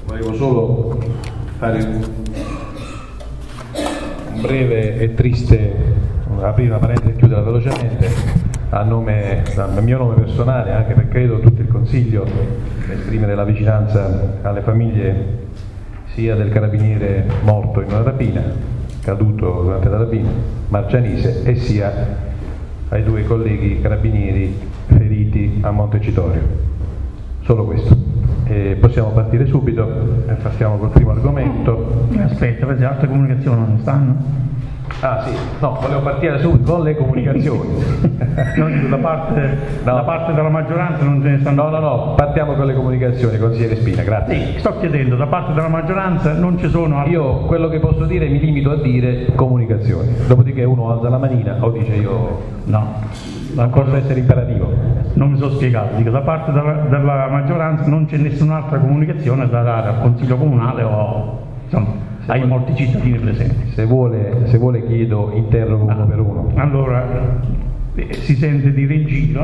Volevo solo fare un breve e triste, aprire una parentesi e chiuderla velocemente, a mio nome personale, anche perché credo tutto il Consiglio, esprimere la vicinanza alle famiglie sia del carabiniere morto in una rapina, caduto durante la rapina, Marcianise, e sia ai due colleghi carabinieri feriti a Montecitorio. Solo questo. Possiamo partire subito, partiamo col primo argomento. Aspetta, perché altre comunicazioni non stanno? Ah sì, no, volevo partire subito con le comunicazioni. Non dico, da parte della maggioranza non ce ne stanno. No, partiamo con le comunicazioni, consigliere Spina, grazie. Sì, sto chiedendo, da parte della maggioranza non ci sono altre. Io quello che posso dire mi limito a dire comunicazioni, dopodiché uno alza la manina o dice io no. Non posso essere imperativo. Non mi sono spiegato, dico, da parte della maggioranza non c'è nessun'altra comunicazione da dare al Consiglio Comunale o insomma ai molti cittadini presenti. Se vuole chiedo, interrogo uno per uno. Allora, si sente dire in giro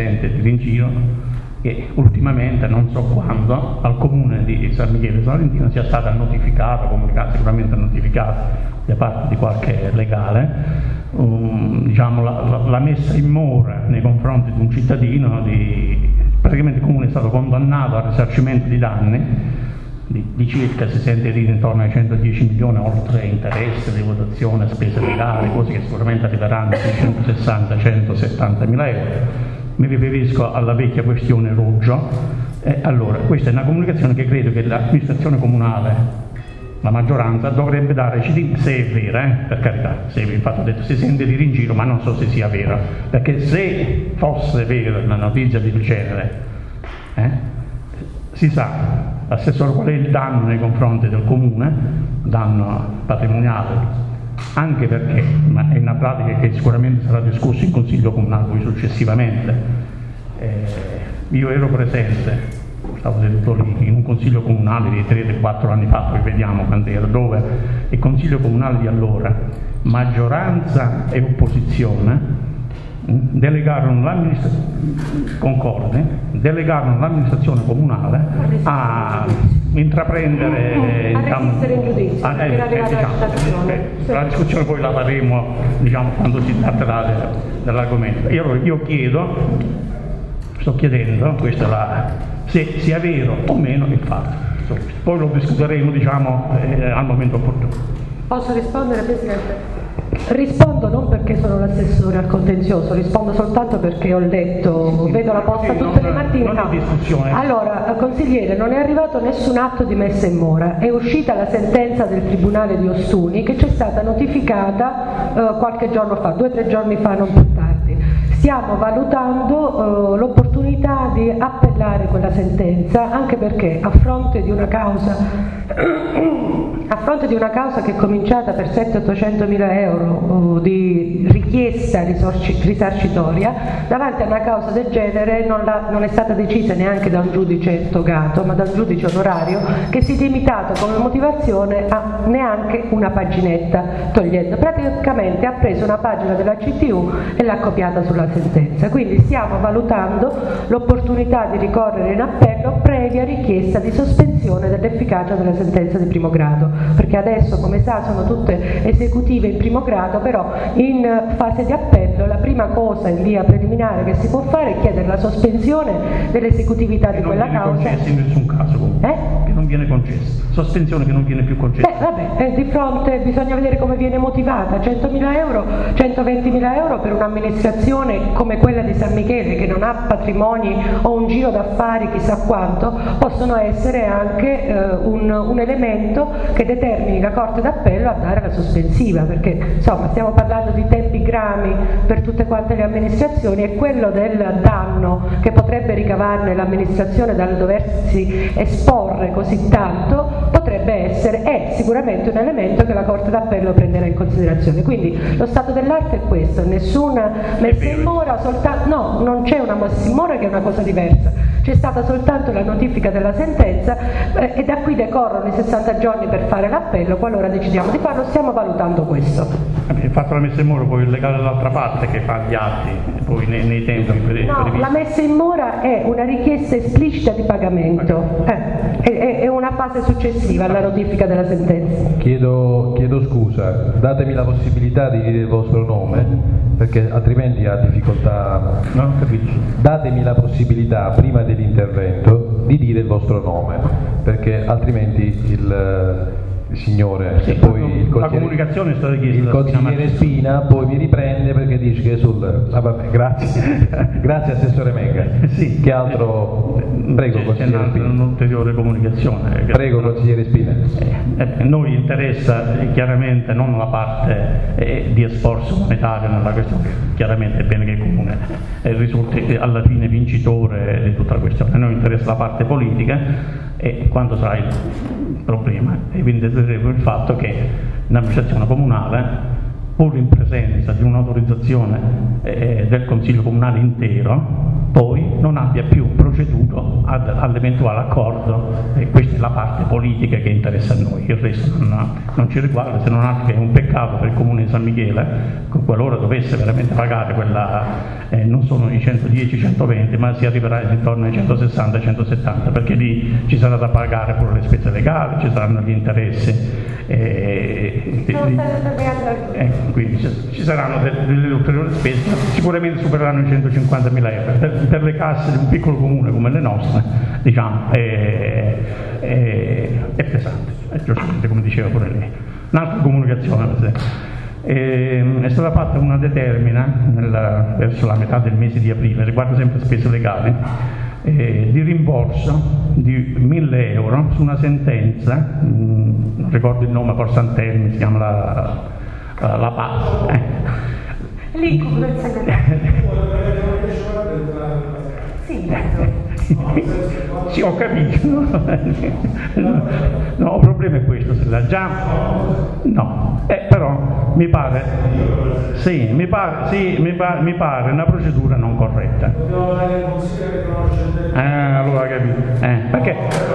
che ultimamente, non so quando, al comune di San Michele Salentino sia stata notificata, sicuramente notificata da parte di qualche legale, diciamo la messa in mora nei confronti di un cittadino, praticamente il comune è stato condannato al risarcimento di danni di circa, si sente dire, intorno ai 110 milioni, oltre interessi, votazione, spese legali, cose che sicuramente arriveranno a 160-170 mila euro. Mi riferisco alla vecchia questione Roggio. Allora, questa è una comunicazione che credo che l'amministrazione comunale, la maggioranza, dovrebbe dare ai cittadini, se è vera, per carità, se infatti ho detto si sente dire in giro, ma non so se sia vera, perché se fosse vera una notizia del genere, si sa l'assessore qual è il danno nei confronti del comune, danno patrimoniale, anche perché, ma è una pratica che sicuramente sarà discussa in Consiglio Comunale poi successivamente. Io ero presente, stavo seduto lì in un Consiglio Comunale di 3-4 anni fa, poi vediamo quant'era, dove il Consiglio Comunale di allora, maggioranza e opposizione, delegarono l'amministrazione comunale a intraprendere la discussione poi la faremo quando si tratterà dell'argomento. Io sto chiedendo se sia vero o meno il fatto, poi lo discuteremo al momento opportuno. Posso rispondere, Presidente? Rispondo non perché sono l'assessore al contenzioso, rispondo soltanto perché ho letto, vedo la posta tutte le mattine. Allora, consigliere, non è arrivato nessun atto di messa in mora, è uscita la sentenza del Tribunale di Ostuni che ci è stata notificata qualche giorno fa, 2 o 3 giorni fa, non più tardi. Stiamo valutando l'opportunità di appellare quella sentenza, anche perché a fronte di una causa che è cominciata per 700-800 mila euro di richiesta risarcitoria, davanti a una causa del genere non è stata decisa neanche da un giudice togato, ma da un giudice onorario che si è limitato come motivazione a neanche una paginetta, togliendo, praticamente ha preso una pagina della CTU e l'ha copiata sulla sentenza. Quindi stiamo valutando l'opportunità di ricorrere in appello previa richiesta di sospensione dell'efficacia della sentenza di primo grado, perché adesso, come sa, sono tutte esecutive in primo grado, però in fase di appello la prima cosa in via preliminare che si può fare è chiedere la sospensione dell'esecutività di quella causa. Che non viene concessa in nessun caso comunque. Che non viene concessa, sospensione che non viene più concessa. Di fronte bisogna vedere come viene motivata. 100.000 euro, 120.000 euro per un'amministrazione come quella di San Michele, che non ha patrimoni o un giro d'affari chissà quanto, possono essere anche un elemento che determini la Corte d'Appello a dare la sospensiva, perché insomma stiamo parlando di tempi grami per tutte quante le amministrazioni, e quello del danno che potrebbe ricavarne l'amministrazione dal doversi esporre così tanto è sicuramente un elemento che la Corte d'Appello prenderà in considerazione. Quindi lo stato dell'arte è questo, nessuna messa in mora, non c'è una messa in mora, che è una cosa diversa, c'è stata soltanto la notifica della sentenza e da qui decorrono i 60 giorni per fare l'appello. Qualora decidiamo di farlo, stiamo valutando questo. Il fatto della messa in mora poi il legale dall'altra parte che fa gli atti poi nei tempi previsti. No, la messa in mora è una richiesta esplicita di pagamento, è una fase successiva alla notifica della sentenza. Chiedo scusa, datemi la possibilità di dire il vostro nome, perché altrimenti ha difficoltà. No, capisci? Datemi la possibilità prima dell'intervento di dire il vostro nome, perché altrimenti il signore, sì, poi la comunicazione è stata chiesta il consigliere Spina poi mi riprende perché dice che è sul. Vabbè, grazie. Grazie Assessore Menga. Sì. Che altro? Prego, consigliere Spina. Un'ulteriore comunicazione. Prego, consigliere Spina. Noi interessa chiaramente non la parte di esborso monetario nella questione, chiaramente è bene che il Comune risulti alla fine vincitore di tutta la questione. A noi interessa la parte politica e quando sarà il problema evidenteremo il fatto che l'amministrazione comunale, pur in presenza di un'autorizzazione del Consiglio Comunale intero, poi non abbia più proceduto all'eventuale accordo, e questa è la parte politica che interessa a noi, il resto non ci riguarda, se non altro che è un peccato per il Comune di San Michele, qualora dovesse veramente pagare quella, non sono i 110-120, ma si arriverà intorno ai 160-170, perché lì ci sarà da pagare pure le spese legali, ci saranno gli interessi. Quindi ci saranno delle ulteriori spese, sicuramente supereranno i 150.000 euro per le casse di un piccolo comune come le nostre, diciamo, è pesante, giustamente come diceva pure lei. Un'altra comunicazione, è stata fatta una determina verso la metà del mese di aprile, riguarda sempre spese legali, di rimborso di 1.000 euro su una sentenza, non ricordo il nome, forse Antelmi si chiama la PAS. L'incubo del segretario. Sì, ho capito. No, il problema è questo, se l'ha già. No, però mi pare una procedura non corretta. Allora capito. Perché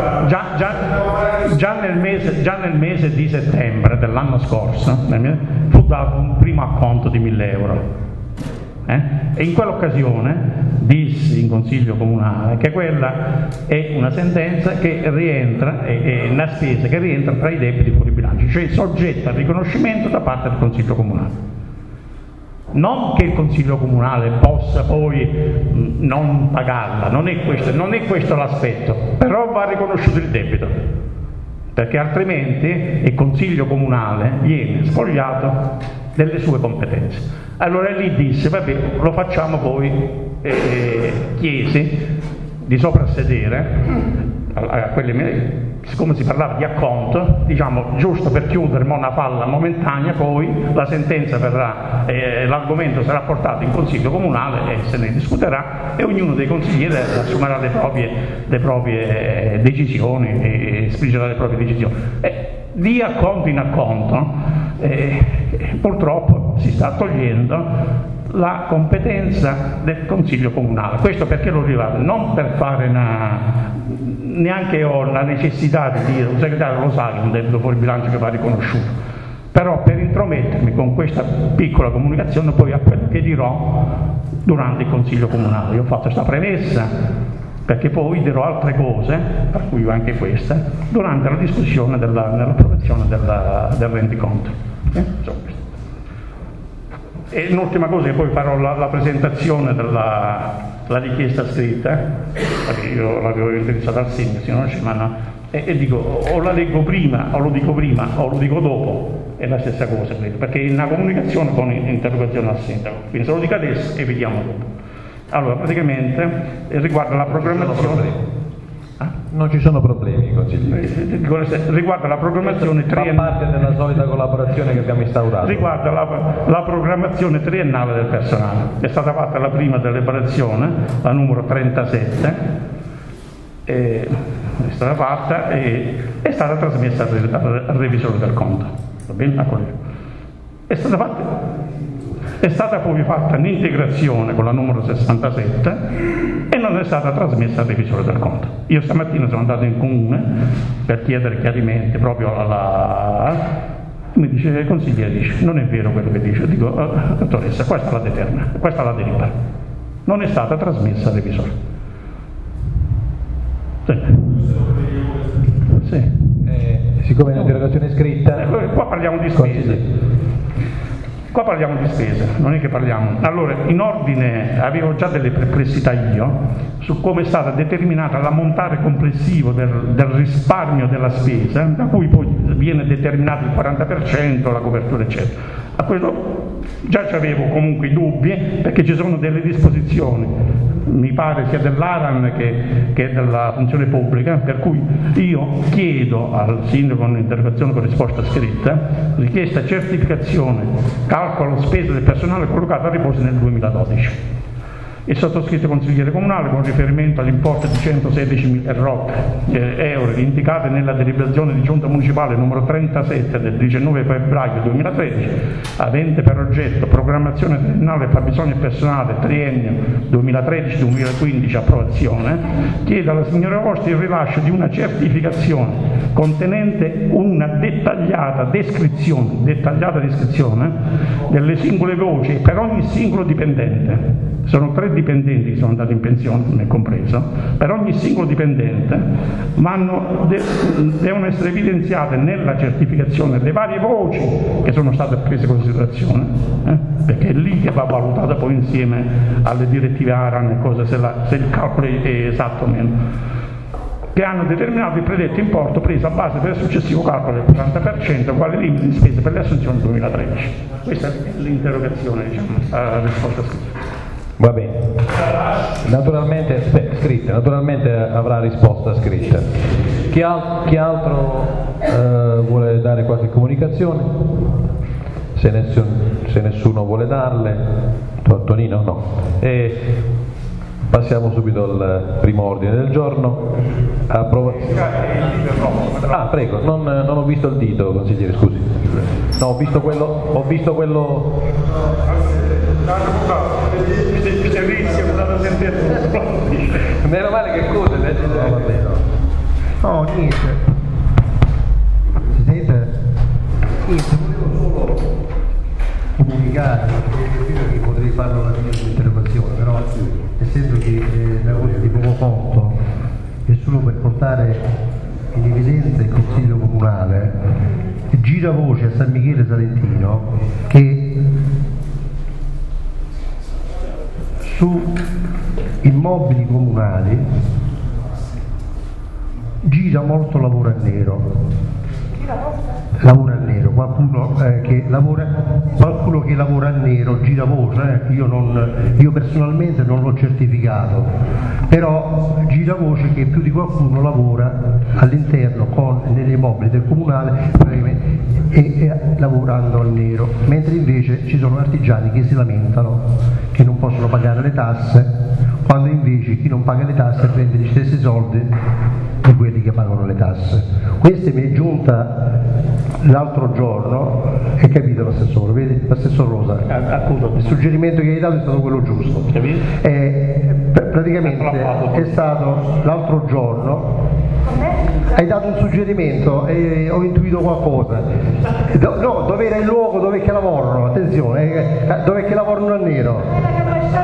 già nel mese di settembre dell'anno scorso fu dato un primo acconto di 1.000 euro. E in quell'occasione dissi in Consiglio Comunale che quella è una sentenza che rientra, è una spesa che rientra tra i debiti fuori bilancio, cioè soggetta al riconoscimento da parte del Consiglio Comunale. Non che il Consiglio Comunale possa poi non pagarla, non è questo l'aspetto, però va riconosciuto il debito, perché altrimenti il Consiglio Comunale viene spogliato delle sue competenze. Allora lì disse, vabbè, lo facciamo poi, chiesi di soprassedere a quelle, siccome si parlava di acconto, diciamo giusto per chiudere una falla momentanea, poi la sentenza verrà, l'argomento sarà portato in Consiglio Comunale e se ne discuterà e ognuno dei consiglieri assumerà le proprie decisioni e esprimerà le proprie decisioni. Di acconto in acconto purtroppo si sta togliendo la competenza del Consiglio Comunale. Questo perché lo rilevo? Non per fare neanche ho la necessità di dire, un segretario lo sa che è un debito fuori bilancio che va riconosciuto, però per intromettermi con questa piccola comunicazione poi a quello che dirò durante il Consiglio Comunale. Io ho fatto questa premessa perché poi dirò altre cose, tra cui anche questa, durante la discussione nell'approvazione del rendiconto. E l'ultima cosa, che poi farò la presentazione della richiesta scritta, perché io l'avevo indirizzata al sindaco, e dico o la leggo prima, o lo dico prima, o lo dico dopo, è la stessa cosa, credo, perché è una comunicazione con interrogazione al sindaco, quindi se lo dico adesso e vediamo dopo. Allora, praticamente riguarda la programmazione. Non ci sono problemi, consigliere. Riguarda la programmazione triennale. Fa parte della solita collaborazione che abbiamo instaurato. Riguarda la programmazione triennale del personale. È stata fatta la prima deliberazione, la numero 37, è stata fatta e è stata trasmessa al revisore del conto. Va bene? È stata fatta. È stata poi fatta un'integrazione con la numero 67 e non è stata trasmessa al revisore del conto. Io stamattina sono andato in comune per chiedere chiarimenti proprio alla... Mi dice, consigliere, dice, non è vero quello che dice. Dico, dottoressa, questa è la determina, questa è la delibera. Non è stata trasmessa al revisore. Sì. Sì. Siccome è un'interrogazione scritta... Qua parliamo di spese. Qua parliamo di spese, non è che parliamo. Allora, in ordine, avevo già delle perplessità io su come è stata determinata l'ammontare complessivo del risparmio della spesa, da cui poi viene determinato il 40%, la copertura, eccetera. A quello già avevo comunque i dubbi, perché ci sono delle disposizioni, mi pare sia dell'ARAN che della funzione pubblica, per cui io chiedo al sindaco un'interrogazione con risposta scritta, richiesta certificazione, calcolo spese del personale collocato a riposo nel 2012. Il sottoscritto consigliere comunale, con riferimento all'importo di 116.000 euro indicate nella deliberazione di giunta municipale numero 37 del 19 febbraio 2013, avente per oggetto programmazione triennale fabbisogno personale triennio 2013-2015 approvazione, chiede alla signora Orsi il rilascio di una certificazione contenente una dettagliata descrizione delle singole voci per ogni singolo dipendente. Sono 3 dipendenti che sono andati in pensione, me compreso, per ogni singolo dipendente, ma devono essere evidenziate nella certificazione le varie voci che sono state prese in considerazione, perché è lì che va valutata poi insieme alle direttive ARAN e cose se il calcolo è esatto o meno, che hanno determinato il predetto importo preso a base per il successivo calcolo del 40% quale limite di spese per le assunzioni 2013. Questa è l'interrogazione, diciamo, a risposta scritta. Va bene, naturalmente avrà risposta scritta. Chi altro vuole dare qualche comunicazione? Se nessuno vuole darle, Tonino no. E passiamo subito al primo ordine del giorno. Ah, prego, non ho visto il dito, consigliere, scusi. No, ho visto quello. Meno male che cosa legge. No, niente. Si sente? Niente, volevo solo comunicare, perché è vero che potrei farlo la mia interrogazione, però essendo che la cosa di poco conto è solo per portare in evidenza il Consiglio Comunale, gira voce a San Michele Salentino che su immobili comunali gira molto lavoro a nero. Lavora a nero, qualcuno che lavora a nero, gira voce, io personalmente non l'ho certificato, però gira voce che più di qualcuno lavora all'interno negli immobili del comunale e lavorando al nero, mentre invece ci sono artigiani che si lamentano che non possono pagare le tasse, quando invece chi non paga le tasse prende gli stessi soldi di quelli che pagano le tasse. Questa mi è giunta l'altro giorno, hai capito l'assessore, vedi? L'assessore Rosa, il suggerimento che hai dato è stato quello giusto. Praticamente è stato l'altro giorno, hai dato un suggerimento e ho intuito qualcosa. No, dove era il luogo dove che lavorano, attenzione, dove che lavorano a nero.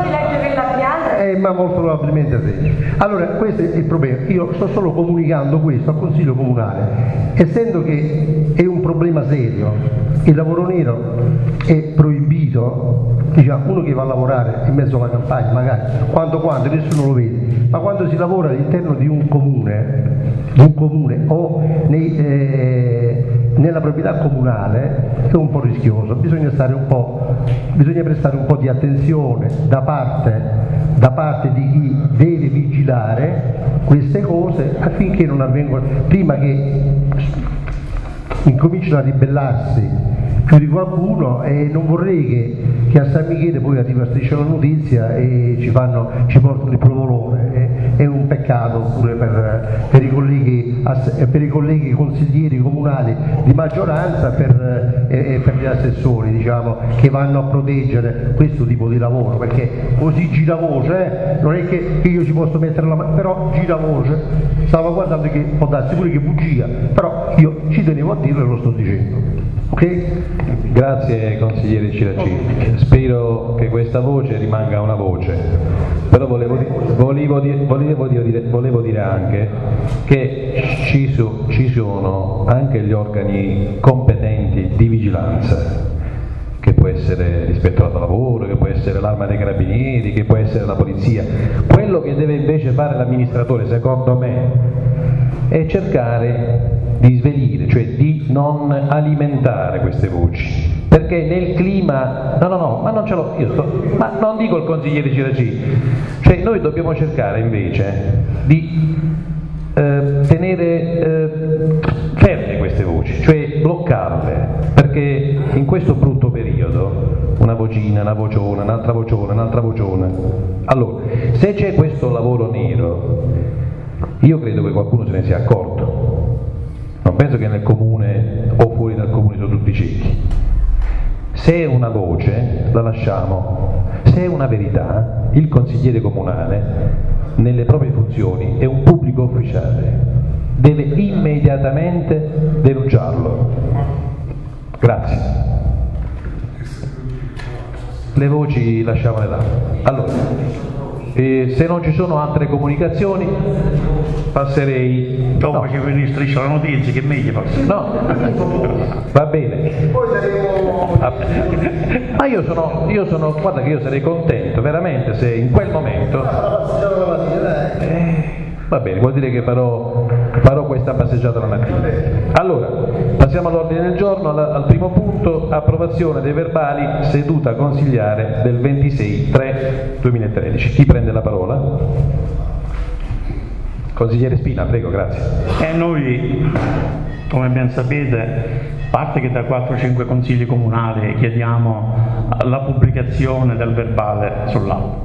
Ma molto probabilmente sì. Allora, questo è il problema. Io sto solo comunicando questo al Consiglio Comunale, essendo che è un problema serio, il lavoro nero è proibito, diciamo, uno che va a lavorare in mezzo alla campagna, magari, quando nessuno lo vede, ma quando si lavora all'interno di un comune o nella proprietà comunale è un po' rischioso, bisogna prestare un po' di attenzione da parte di chi deve vigilare queste cose affinché non avvengano, prima che incominciano a ribellarsi più di qualcuno, e non vorrei che a San Michele poi arriva striscia la notizia e ci portano il provolone. È un peccato pure per i colleghi per i colleghi consiglieri comunali di maggioranza e per gli assessori, diciamo, che vanno a proteggere questo tipo di lavoro, perché così giravoce, non è che io ci posso mettere la mano, però giravoce, stavo guardando che può darsi pure che bugia, però io ci tenevo a dirlo e lo sto dicendo. Ok? Grazie consigliere Ciracini, spero che questa voce rimanga una voce, però volevo dire anche che ci sono anche gli organi competenti di vigilanza, che può essere l'ispettorato lavoro, che può essere l'Arma dei Carabinieri, che può essere la polizia. Quello che deve invece fare l'amministratore, secondo me, è cercare di svelire, cioè di non alimentare queste voci, perché nel clima, no, ma non ce l'ho, ma non dico il consigliere Ciracini, cioè noi dobbiamo cercare invece di tenere ferme queste voci, cioè bloccarle, perché in questo brutto periodo una vocina, una vociona, un'altra vociona, un'altra vociona. Allora, se c'è questo lavoro nero, io credo che qualcuno se ne sia accorto. Non penso che nel comune o fuori dal comune sono tutti ciechi. Se è una voce la lasciamo, se è una verità, il consigliere comunale nelle proprie funzioni è un pubblico ufficiale, deve immediatamente denunciarlo. Grazie. Le voci lasciamole là. Allora, se non ci sono altre comunicazioni passerei dopo che viene striscia la notizia, che è meglio forse. No, va bene. Ma io sono, guarda che io sarei contento veramente se in quel momento va bene, vuol dire che farò questa passeggiata la mattina. Allora, passiamo all'ordine del giorno, al primo punto, approvazione dei verbali seduta consigliare del 26/3/2013. Chi prende la parola? Consigliere Spina, prego, grazie. Noi, come ben sapete, a parte che da 4-5 consigli comunali chiediamo la pubblicazione del verbale sull'albo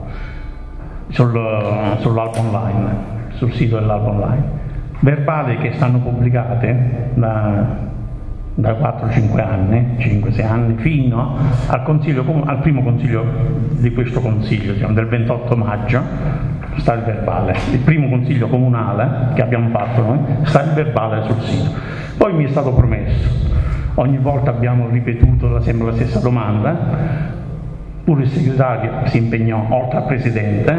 online, sul sito dell'albo online, verbali che stanno pubblicati da 4-5 anni, 5-6 anni, fino al primo consiglio di questo consiglio, diciamo, del 28 maggio, sta il verbale. Il primo consiglio comunale che abbiamo fatto noi, sta il verbale sul sito. Poi mi è stato promesso, ogni volta abbiamo ripetuto sempre la stessa domanda, pure il segretario si impegnò, oltre al presidente,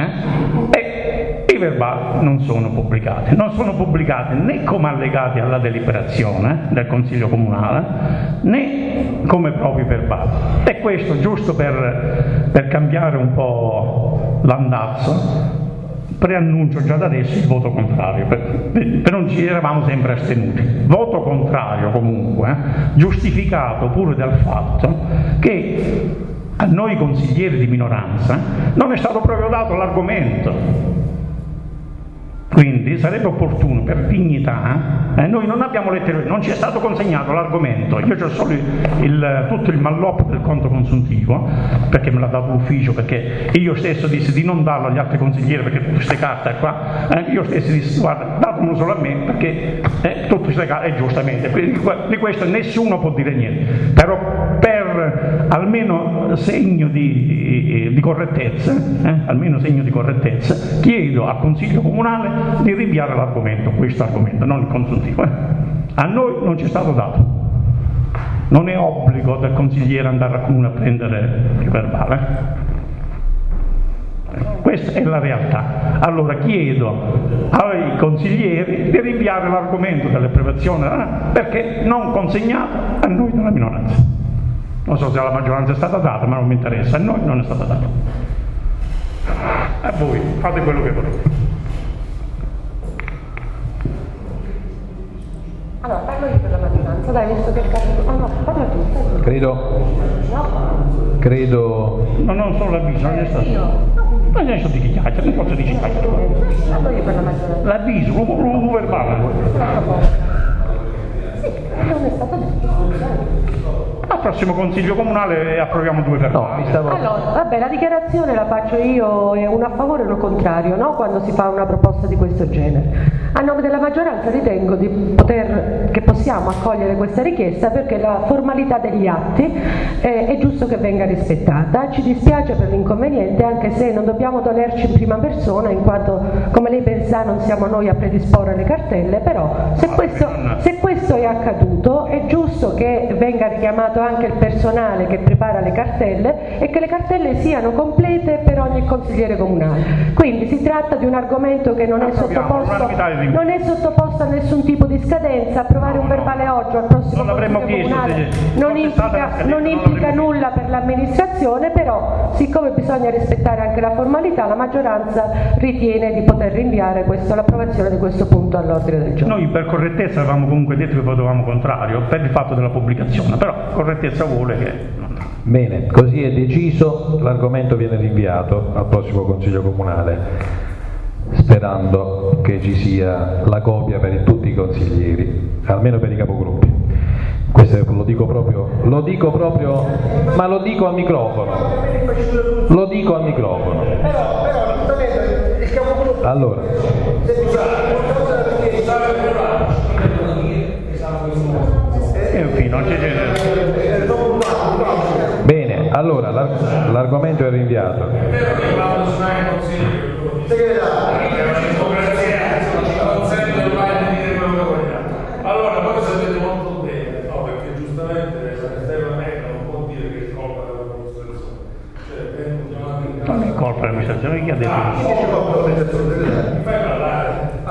e i verbali non sono pubblicati né come allegati alla deliberazione del Consiglio Comunale né come propri verbali, e questo giusto per cambiare un po' l'andazzo. Preannuncio già da adesso il voto contrario, per non ci eravamo sempre astenuti. Voto contrario comunque, giustificato pure dal fatto che a noi consiglieri di minoranza non è stato proprio dato l'argomento. Quindi sarebbe opportuno, per dignità, noi non abbiamo lettere, non ci è stato consegnato l'argomento. Io ho solo tutto il malloppo del conto consuntivo, perché me l'ha dato l'ufficio, perché io stesso dissi di non darlo agli altri consiglieri, perché tutte queste carte qua, io stesso dissi guarda, datemelo solo a me, perché tutte queste carte, giustamente, di questo nessuno può dire niente, però per almeno segno di correttezza, chiedo al Consiglio Comunale di rinviare l'argomento, questo argomento, non il consuntivo. A noi non ci è stato dato, non è obbligo del consigliere andare al comune a prendere il verbale. Questa è la realtà. Allora chiedo ai consiglieri di rinviare l'argomento dell'approvazione perché non consegnato a noi della minoranza. Non so se alla maggioranza è stata data, ma non mi interessa, a noi non è stata data. A voi, fate quello che volete. Allora, parlo io per la maggioranza, dai, visto che parla tu. Credo. No, non solo l'avviso, non è stato. Ma adesso di chi chiacchiera, non posso dire chiacchiera. Parlo io per la maggioranza. L'avviso, lo verbale. Sì, non è stato detto. Al prossimo consiglio comunale approviamo 2 verbali. Allora, vabbè, la dichiarazione la faccio io, è uno a favore e uno contrario, no? Quando si fa una proposta di questo genere. A nome della maggioranza ritengo che possiamo accogliere questa richiesta perché la formalità degli atti è giusto che venga rispettata. Ci dispiace per l'inconveniente, anche se non dobbiamo dolerci in prima persona, in quanto, come lei ben sa, non siamo noi a predisporre le cartelle, però se questo è accaduto è giusto che venga richiamato anche il personale che prepara le cartelle e che le cartelle siano complete per ogni consigliere comunale. Quindi si tratta di un argomento che non è sottoposto a nessun tipo di scadenza. Approvare un verbale oggi al prossimo consiglio comunale non implica nulla per l'amministrazione, però siccome bisogna rispettare anche la formalità, la maggioranza ritiene di poter rinviare l'approvazione di questo punto all'ordine del giorno. Noi per correttezza avevamo comunque detto che votavamo contrario per il fatto della pubblicazione, però correttezza vuole che... Bene, così è deciso, l'argomento viene rinviato al prossimo Consiglio Comunale, sperando che ci sia la copia per tutti i consiglieri, almeno per i capogruppi. Questo lo dico proprio, ma lo dico al microfono. Allora. Non c'è genere. Bene, allora l'argomento è rinviato. Allora, voi sapete molto bene, no? Perché giustamente Stella Mecca non può dire che è colpa dell'amministrazione. Non è colpa dell'amministrazione, chi ha detto? Mi fai parlare?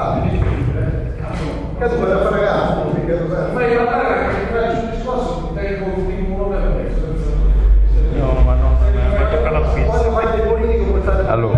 Caso per fare caso, fai parlare perché sul discorso tengo un momento. No, ma no, mi tocca la spesa. quando fai il politico puoi stare Allora.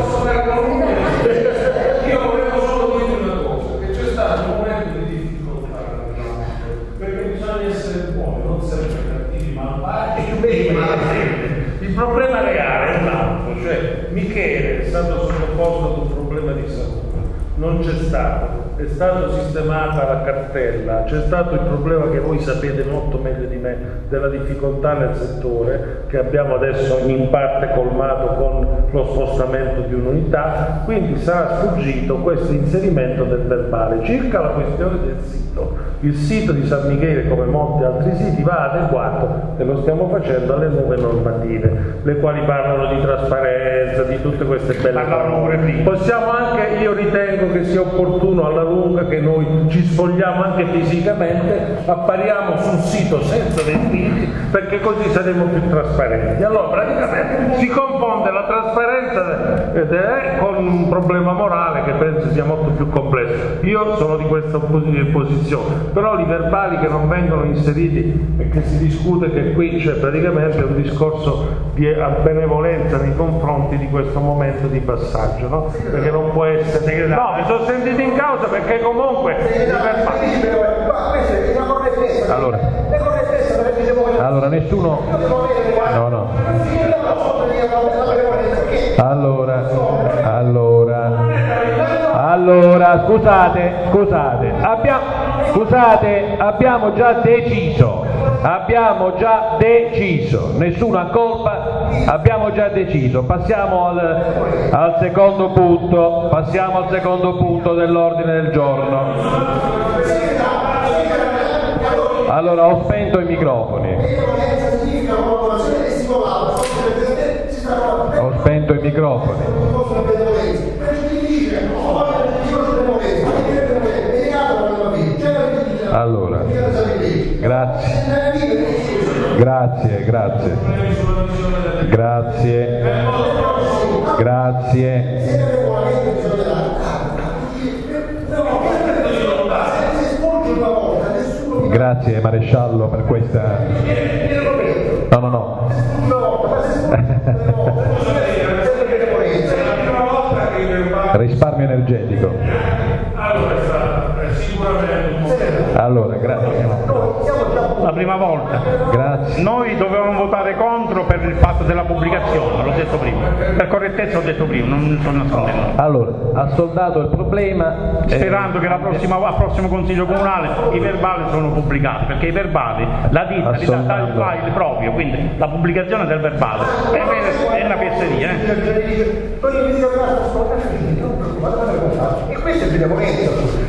Io volevo solo dire una cosa, che c'è stato un momento di difficoltà, perché bisogna essere buoni, non sempre cattivi, malvagi. Il problema reale è un altro, cioè Michele è stato sottoposto ad un problema di salute, non c'è stato. È stata sistemata la cartella, c'è stato il problema che voi sapete molto meglio di me della difficoltà nel settore che abbiamo adesso in parte colmato con lo spostamento di un'unità, quindi sarà sfuggito questo inserimento del verbale. Circa la questione del sito, il sito di San Michele come molti altri siti va adeguato e lo stiamo facendo alle nuove normative, le quali parlano di trasparenza, di tutte queste belle parole. Possiamo anche, io ritengo che sia opportuno alla lunga che noi ci sfogliamo anche fisicamente, appariamo sul sito senza vestiti, perché così saremo più trasparenti. Allora praticamente si confonde la trasparenza con un problema morale che penso sia molto più complesso. Io sono di questa posizione, però i verbali che non vengono inseriti e che si discute che qui c'è praticamente un discorso di benevolenza nei confronti di questo momento di passaggio, no? Perché non può essere... No, mi sono sentito in causa perché comunque allora nessuno allora scusate abbiamo già deciso, nessuna colpa, abbiamo già deciso. Passiamo al secondo punto dell'ordine del giorno. Allora ho spento i microfoni. Allora, grazie maresciallo per questa... No. Risparmio energetico. Allora, grazie. La prima volta. Grazie. Noi dovevamo votare contro per il fatto della pubblicazione, l'ho detto prima. Per correttezza ho detto prima, non sto nascondendo. Allora, ha soldato il problema. Sperando che al prossimo Consiglio Comunale i verbali sono pubblicati, perché i verbali, la ditta ridatta il file proprio, quindi la pubblicazione del verbale è una fesseria. E questo è benevolenza.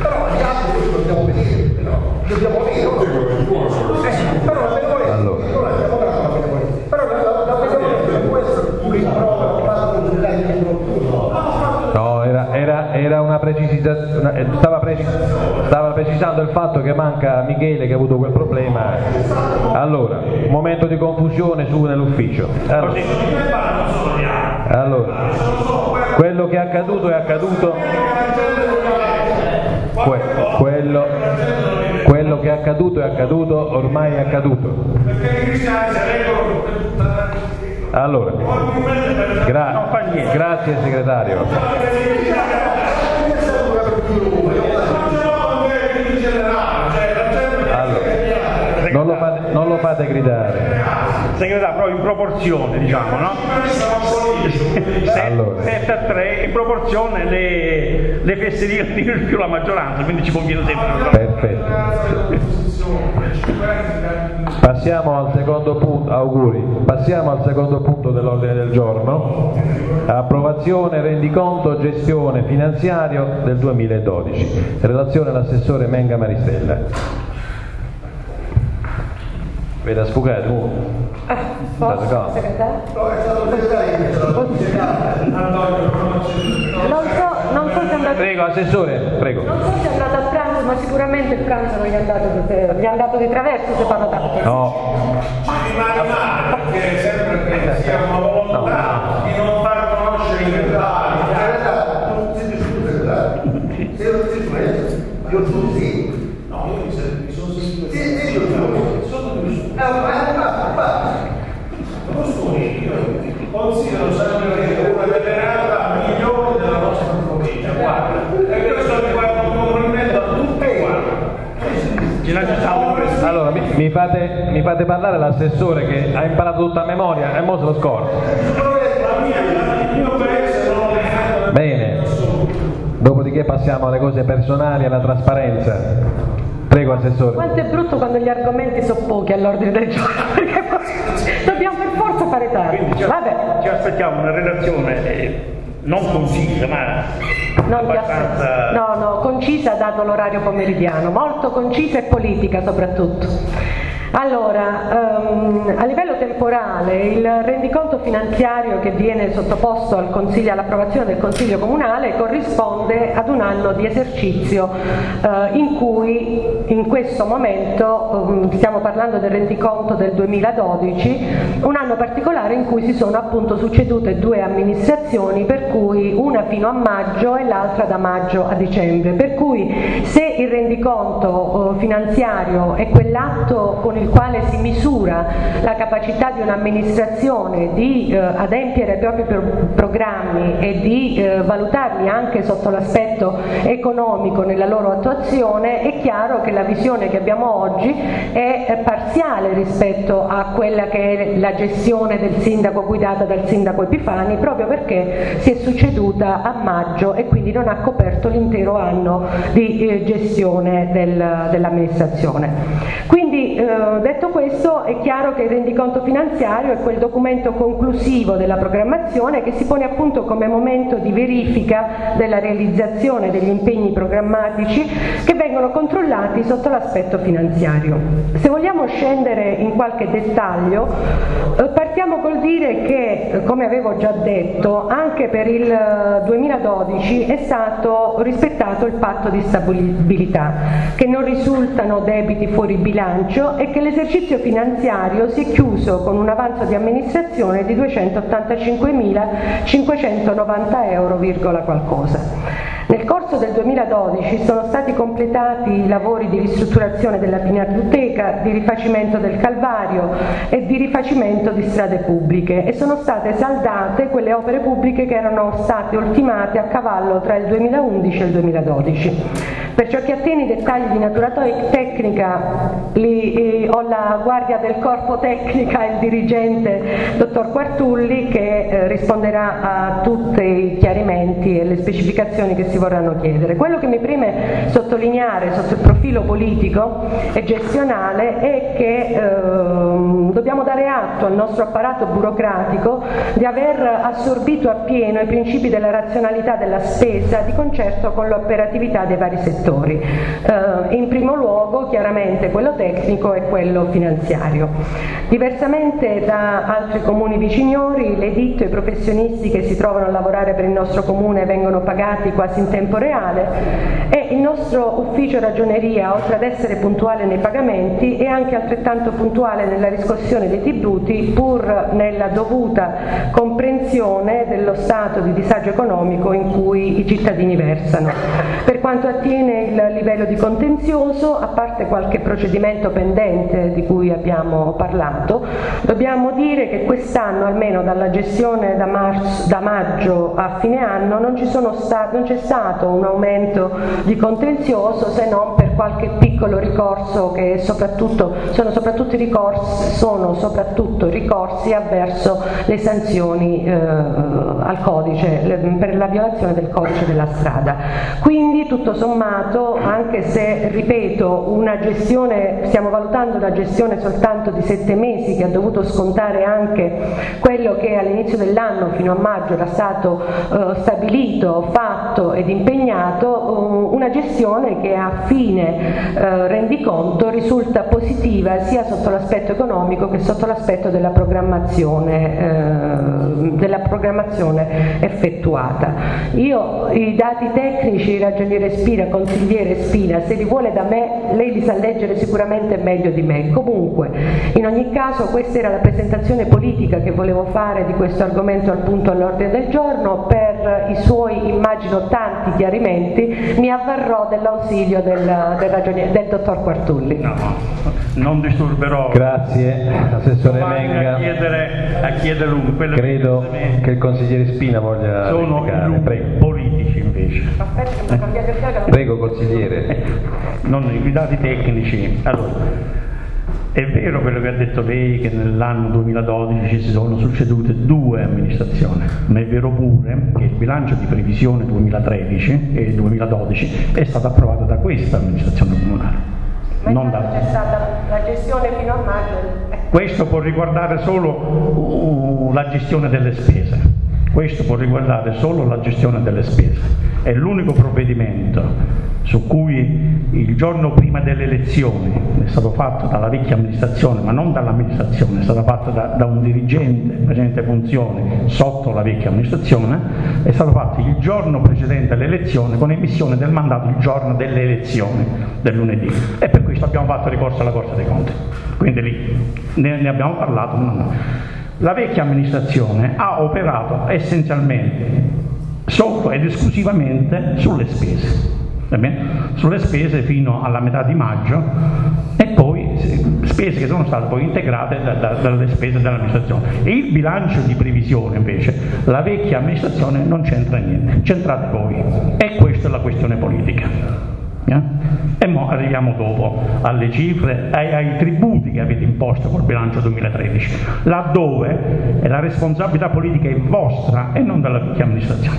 stava precisando il fatto che manca Michele che ha avuto quel problema. Allora, un momento di confusione su nell'ufficio. Allora, quello che è accaduto è accaduto. Quello che è accaduto, ormai è accaduto. Allora, grazie segretario. Allora, non lo fate gridare. Segretario, però in proporzione, diciamo, no? Allora. 7-3, in proporzione le fesserie più la maggioranza, quindi ci conviene sempre. Perfetto. Passiamo al secondo punto, auguri. Passiamo al secondo punto dell'ordine del giorno. Approvazione rendiconto gestione finanziario del 2012. Relazione all'assessore Menga Maristella. Veda sfugare tu? Posso, segretario? Non so se è andato. Prego, assessore, prego. Non so se è andato a pranzo, ma sicuramente il pranzo non gli è andato di traverso se fanno tanto. No. Ci rimane male perché sempre che sia una volontà di non far conoscere i dettagli. Io sono sì. No, io mi sono sentito. Io considero sempre una delle realtà migliori della nostra provincia. Guarda, e questo riguarda un complimento a tutti quanti. Allora, mi fate parlare l'assessore che ha imparato tutta a memoria e mo se lo scorda. Il mio paese non lo difendo. Bene. Dopodiché passiamo alle cose personali e alla trasparenza. Prego, assessore. Quanto è brutto quando gli argomenti sono pochi all'ordine del giorno, perché dobbiamo per forza fare tardi. Vabbè. Ci aspettiamo una relazione non concisa, ma abbastanza... No, concisa dato l'orario pomeridiano, molto concisa e politica soprattutto. Allora, a livello temporale il rendiconto finanziario che viene sottoposto all'approvazione del Consiglio Comunale corrisponde ad un anno di esercizio in cui in questo momento stiamo parlando del rendiconto del 2012, un anno particolare in cui si sono appunto succedute due amministrazioni, per cui una fino a maggio e l'altra da maggio a dicembre, per cui se il rendiconto finanziario è quell'atto con il quale si misura la capacità di un'amministrazione di adempiere ai propri programmi e di valutarli anche sotto l'aspetto economico nella loro attuazione, è chiaro che la visione che abbiamo oggi è parziale rispetto a quella che è la gestione del sindaco guidata dal sindaco Epifani, proprio perché si è succeduta a maggio e quindi non ha coperto l'intero anno di gestione dell'amministrazione. Quindi detto questo, è chiaro che il rendiconto finanziario è quel documento conclusivo della programmazione che si pone appunto come momento di verifica della realizzazione degli impegni programmatici che vengono controllati sotto l'aspetto finanziario. Se vogliamo scendere in qualche dettaglio, partiamo col dire che, come avevo già detto, anche per il 2012 è stato rispettato il patto di stabilità, che non risultano debiti fuori bilancio e che l'esercizio finanziario si è chiuso con un avanzo di amministrazione di 285.590 euro, qualcosa. Nel corso del 2012 sono stati completati i lavori di ristrutturazione della pinacoteca, di rifacimento del Calvario e di rifacimento di strade pubbliche e sono state saldate quelle opere pubbliche che erano state ultimate a cavallo tra il 2011 e il 2012. Per ciò che attiene i dettagli di natura tecnica, ho la guardia del corpo tecnica, il dirigente dottor Quartulli, che risponderà a tutti i chiarimenti e le specificazioni che si vorranno chiedere. Quello che mi preme sottolineare sotto il profilo politico e gestionale è che dobbiamo dare atto al nostro apparato burocratico di aver assorbito appieno i principi della razionalità della spesa di concerto con l'operatività dei vari settori. settori. In primo luogo chiaramente quello tecnico e quello finanziario. Diversamente da altri comuni viciniori, le ditte e i professionisti che si trovano a lavorare per il nostro comune vengono pagati quasi in tempo reale e il nostro ufficio ragioneria, oltre ad essere puntuale nei pagamenti, è anche altrettanto puntuale nella riscossione dei tributi, pur nella dovuta comprensione dello stato di disagio economico in cui i cittadini versano. Per quanto attiene il livello di contenzioso, a parte qualche procedimento pendente di cui abbiamo parlato, dobbiamo dire che quest'anno, almeno dalla gestione da maggio a fine anno, non c'è stato un aumento di contenzioso, se non per qualche piccolo ricorso che sono soprattutto ricorsi avverso le sanzioni al codice per la violazione del codice della strada. Quindi tutto sommato, anche se ripeto stiamo valutando una gestione soltanto di 7 mesi che ha dovuto scontare anche quello che all'inizio dell'anno fino a maggio era stato stabilito, fatto ed impegnato, una gestione che a fine rendiconto risulta positiva sia sotto l'aspetto economico che sotto l'aspetto della programmazione effettuata. Io i dati tecnici, ragioniere Spina, consigliere Spina, se li vuole da me lei li sa leggere sicuramente meglio di me. Comunque, in ogni caso, questa era la presentazione politica che volevo fare di questo argomento al punto all'ordine del giorno. Per i suoi, immagino, tanti chiarimenti mi avvarrò dell'ausilio del dottor Quartulli. No, non disturberò. Grazie, assessore Lenga. A chiedere quello credo che il consigliere Spina voglia sono politici invece. Prego consigliere. Non i dati tecnici. Allora, è vero quello che ha detto lei, che nell'anno 2012 ci si sono succedute 2 amministrazioni, ma è vero pure che il bilancio di previsione 2013 e 2012 è stato approvato da questa amministrazione comunale. Non c'è stata la gestione fino a maggio. Questo può riguardare solo la gestione delle spese. Questo può riguardare solo la gestione delle spese. È l'unico provvedimento su cui il giorno prima delle elezioni è stato fatto dalla vecchia amministrazione, ma non dall'amministrazione, è stato fatto da un dirigente facente funzioni sotto la vecchia amministrazione, è stato fatto il giorno precedente alle elezioni con emissione del mandato il giorno delle elezioni, del lunedì, e per questo abbiamo fatto ricorso alla Corte dei Conti. Quindi lì ne abbiamo parlato. La vecchia amministrazione ha operato essenzialmente solo ed esclusivamente sulle spese. Sulle spese fino alla metà di maggio, e poi spese che sono state poi integrate dalle spese dell'amministrazione. E il bilancio di previsione invece la vecchia amministrazione non c'entra niente, c'entrate voi, e questa è la questione politica. E mo arriviamo dopo alle cifre e ai tributi che avete imposto col bilancio 2013, laddove la responsabilità politica è vostra e non della vecchia amministrazione,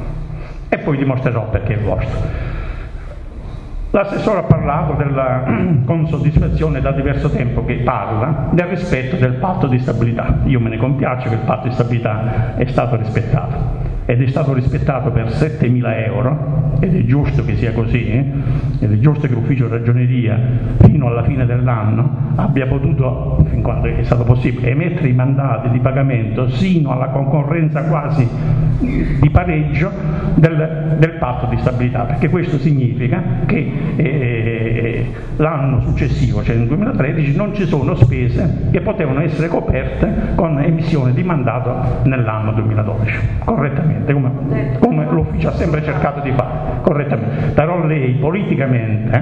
e poi dimostrerò perché è vostro. L'assessore ha parlato con soddisfazione da diverso tempo che parla del rispetto del patto di stabilità. Io me ne compiaccio che il patto di stabilità è stato rispettato, ed è stato rispettato per 7.000 euro, ed è giusto che sia così, ed è giusto che l'ufficio ragioneria fino alla fine dell'anno abbia potuto, fin quando è stato possibile, emettere i mandati di pagamento sino alla concorrenza quasi di pareggio del patto di stabilità, perché questo significa che l'anno successivo, cioè nel 2013, non ci sono spese che potevano essere coperte con emissione di mandato nell'anno 2012, correttamente, come l'ufficio ha sempre cercato di fare, correttamente. Però lei politicamente,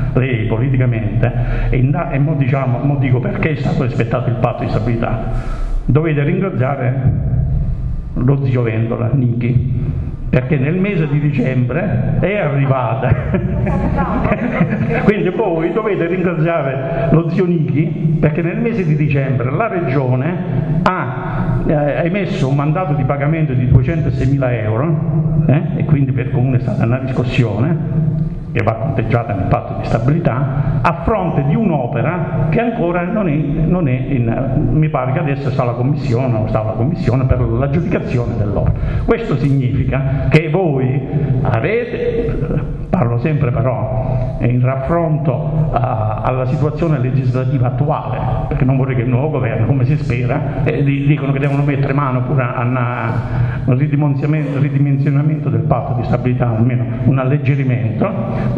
e mo dico perché è stato rispettato il patto di stabilità, dovete ringraziare lo zio Vendola, Nichi, perché nel mese di dicembre è arrivata. Quindi voi dovete ringraziare lo zio Nichi, perché nel mese di dicembre la regione ha emesso un mandato di pagamento di 206.000 euro, e quindi per il comune è stata una riscossione che va conteggiata nel patto di stabilità, a fronte di un'opera che ancora non è mi pare che adesso sta alla commissione per l'aggiudicazione dell'opera. Questo significa che voi avete parlo sempre però in raffronto alla situazione legislativa attuale, perché non vorrei che il nuovo governo, come si spera, dicono che devono mettere mano pure a un ridimensionamento del patto di stabilità, almeno un alleggerimento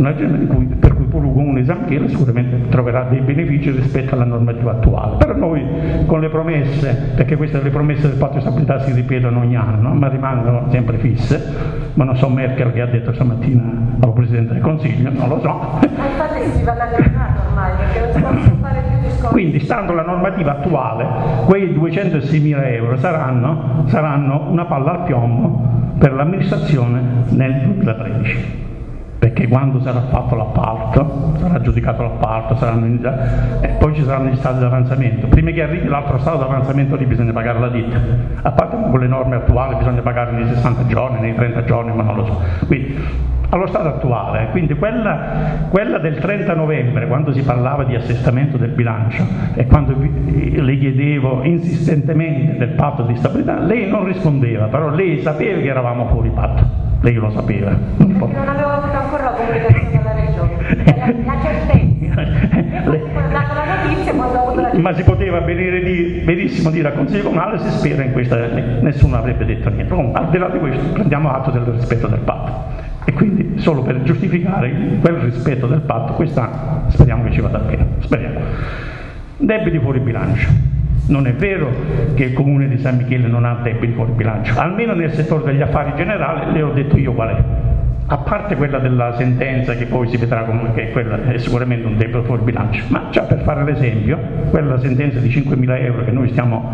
per cui pure il Comune di San Michele sicuramente troverà dei benefici rispetto alla normativa attuale. Però noi con le promesse, perché queste le promesse del patto di stabilità si ripetono ogni anno, ma rimangono sempre fisse, ma non so Merkel che ha detto stamattina al Presidente del Consiglio, non lo so. Ma infatti si va da ormai, perché non si possono fare più discorsi. Quindi, stando alla normativa attuale, quei 206.000 euro saranno una palla al piombo per l'amministrazione nel 2013. Perché quando sarà fatto l'appalto, sarà giudicato l'appalto, e poi ci saranno gli stati di avanzamento. Prima che arrivi l'altro stato di avanzamento lì bisogna pagare la ditta. A parte con le norme attuali bisogna pagare nei 60 giorni, nei 30 giorni, ma non lo so. Quindi, allo stato attuale, quindi quella del 30 novembre, quando si parlava di assestamento del bilancio e quando le chiedevo insistentemente del patto di stabilità, lei non rispondeva, però lei sapeva che eravamo fuori patto. Lei lo sapeva. Perché non avevo avuto ancora la comunicazione dalla regione, la certezza. Poi ho dato la notizia quando ho avuto la certezza. Ma si poteva benissimo dire al Consiglio Comunale, si spera in questa, nessuno avrebbe detto niente. Comunque, al di là di questo, prendiamo atto del rispetto del patto. E quindi solo per giustificare quel rispetto del patto, quest'anno speriamo che ci vada bene. Speriamo. Debiti fuori bilancio. Non è vero che il Comune di San Michele non ha debiti fuori bilancio, almeno nel settore degli affari generali le ho detto io qual è. A parte quella della sentenza che poi si vedrà come che quella è sicuramente un debito fuori bilancio, ma già per fare l'esempio, quella sentenza di 5.000 euro che noi stiamo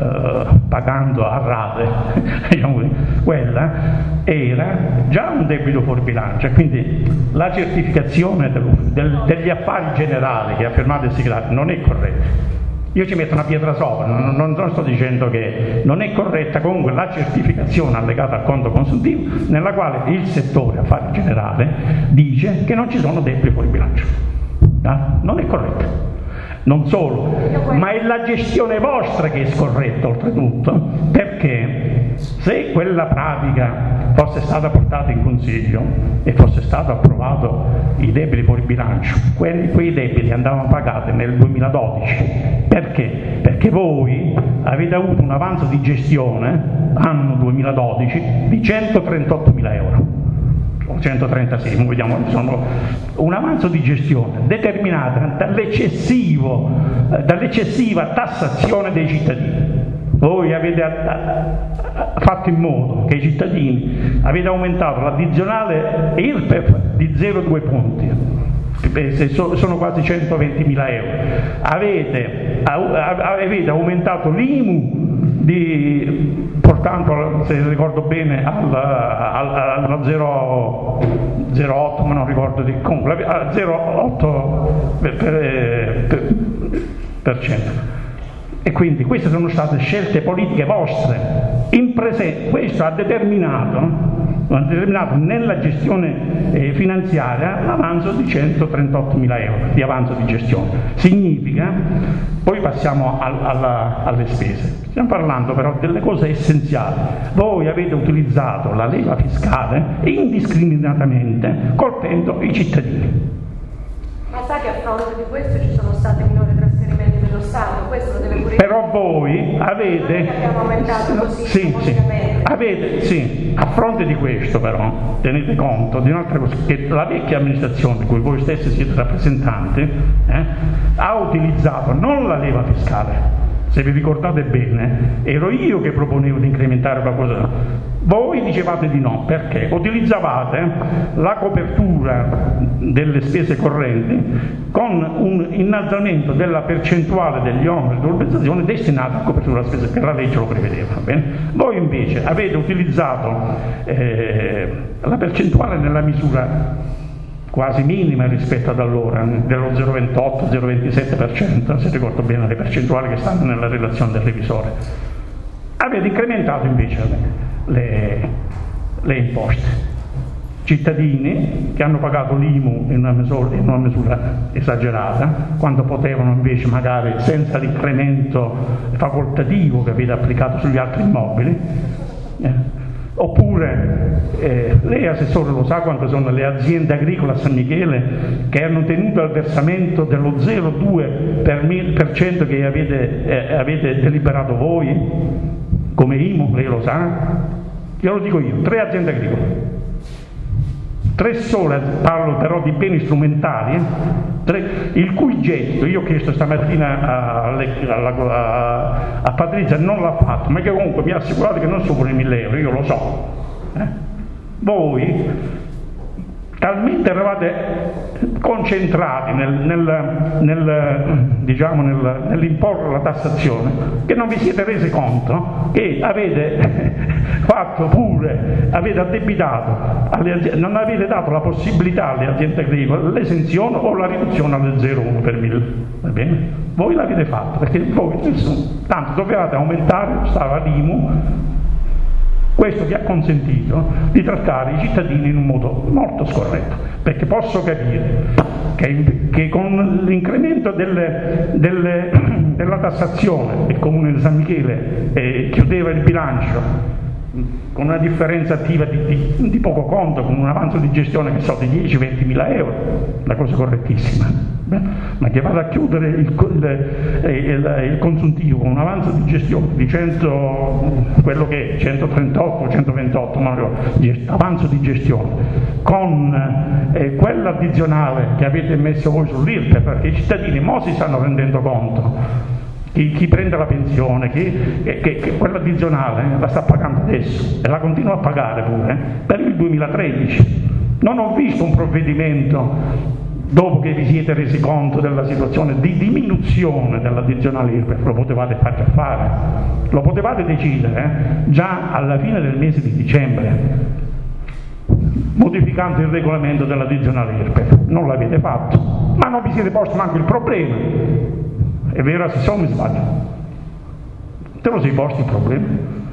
pagando a rate, diciamo, quella era già un debito fuori bilancio, e quindi la certificazione degli affari generali che ha firmato il segretario non è corretta. Io ci metto una pietra sopra, non sto dicendo che non è corretta, comunque la certificazione allegata al conto consuntivo, nella quale il settore affari generale dice che non ci sono debiti fuori bilancio. Non è corretta. Non solo, ma è la gestione vostra che è scorretta oltretutto, perché se quella pratica fosse stata portata in Consiglio e fosse stato approvato i debiti fuori bilancio, quei debiti andavano pagati nel 2012. Perché? Perché voi avete avuto un avanzo di gestione, anno 2012, di 138.000 euro. 136, vediamo, insomma, un avanzo di gestione determinato dall'eccessiva tassazione dei cittadini. Voi avete fatto in modo che i cittadini avete aumentato l'addizionale IRPEF di 0,2 punti, sono quasi 120.000 euro. Avete aumentato l'IMU portando, se ricordo bene, allo 0,8, ma non ricordo di comunque, al 0,8%. E quindi queste sono state scelte politiche vostre. Questo ha determinato nella gestione finanziaria l'avanzo di 138.000 euro di avanzo di gestione. Significa, poi passiamo alle spese. Stiamo parlando però delle cose essenziali. Voi avete utilizzato la leva fiscale indiscriminatamente colpendo i cittadini. Ma sa che a fronte di questo ci sono stati minori trasferimenti dello Stato, questo lo deve pure. Però voi avete. Abbiamo aumentato così. Sì, a fronte di questo però tenete conto di un'altra cosa, che la vecchia amministrazione, di cui voi stessi siete rappresentanti, ha utilizzato non la leva fiscale. Se vi ricordate bene, ero io che proponevo di incrementare qualcosa. Voi dicevate di no, perché utilizzavate la copertura delle spese correnti con un innalzamento della percentuale degli oneri di urbanizzazione destinata a copertura della spesa, che la legge lo prevedeva. Bene? Voi invece avete utilizzato la percentuale nella misura quasi minima rispetto ad allora, dello 0,28-0,27%, se ricordo bene le percentuali che stanno nella relazione del revisore. Avete incrementato invece le imposte. Cittadini che hanno pagato l'IMU in una misura esagerata, quando potevano invece magari senza l'incremento facoltativo che avete applicato sugli altri immobili, Oppure lei assessore lo sa quante sono le aziende agricole a San Michele che hanno tenuto al versamento dello 0,2% che avete deliberato voi come IMU, lei lo sa? Io lo dico io, 3 aziende agricole, 3 sole, parlo però di beni strumentali, 3, il cui gettito, io ho chiesto stamattina a Patrizia, non l'ha fatto, ma che comunque mi ha assicurato che non supera i 1.000 euro, io lo so. Voi talmente eravate concentrati nell'imporre la tassazione che non vi siete resi conto che avete fatto pure, avete addebitato alle aziende, non avete dato la possibilità alle aziende agricole l'esenzione o la riduzione alle 0,1 per 1000, va bene? Voi l'avete fatto perché voi tanto dovevate aumentare, stava l'IMU. Questo vi ha consentito di trattare i cittadini in un modo molto scorretto, perché posso capire che con l'incremento della tassazione il Comune di San Michele chiudeva il bilancio con una differenza attiva di poco conto, con un avanzo di gestione che so di 10-20 mila euro, una cosa correttissima, ma che vada a chiudere il consuntivo con un avanzo di gestione di 138, 128, avanzo di gestione, con quella addizionale che avete messo voi sull'IRPEF, perché i cittadini mo si stanno rendendo conto. Chi prende la pensione, che quella addizionale la sta pagando adesso e la continua a pagare pure per il 2013. Non ho visto un provvedimento, dopo che vi siete resi conto della situazione di diminuzione dell'addizionale IRPEF, lo potevate fare, lo potevate decidere già alla fine del mese di dicembre, modificando il regolamento dell'addizionale IRPEF. Non l'avete fatto, ma non vi siete posti manco il problema. È vero, se mi sbaglio? Te lo sei posto il problema?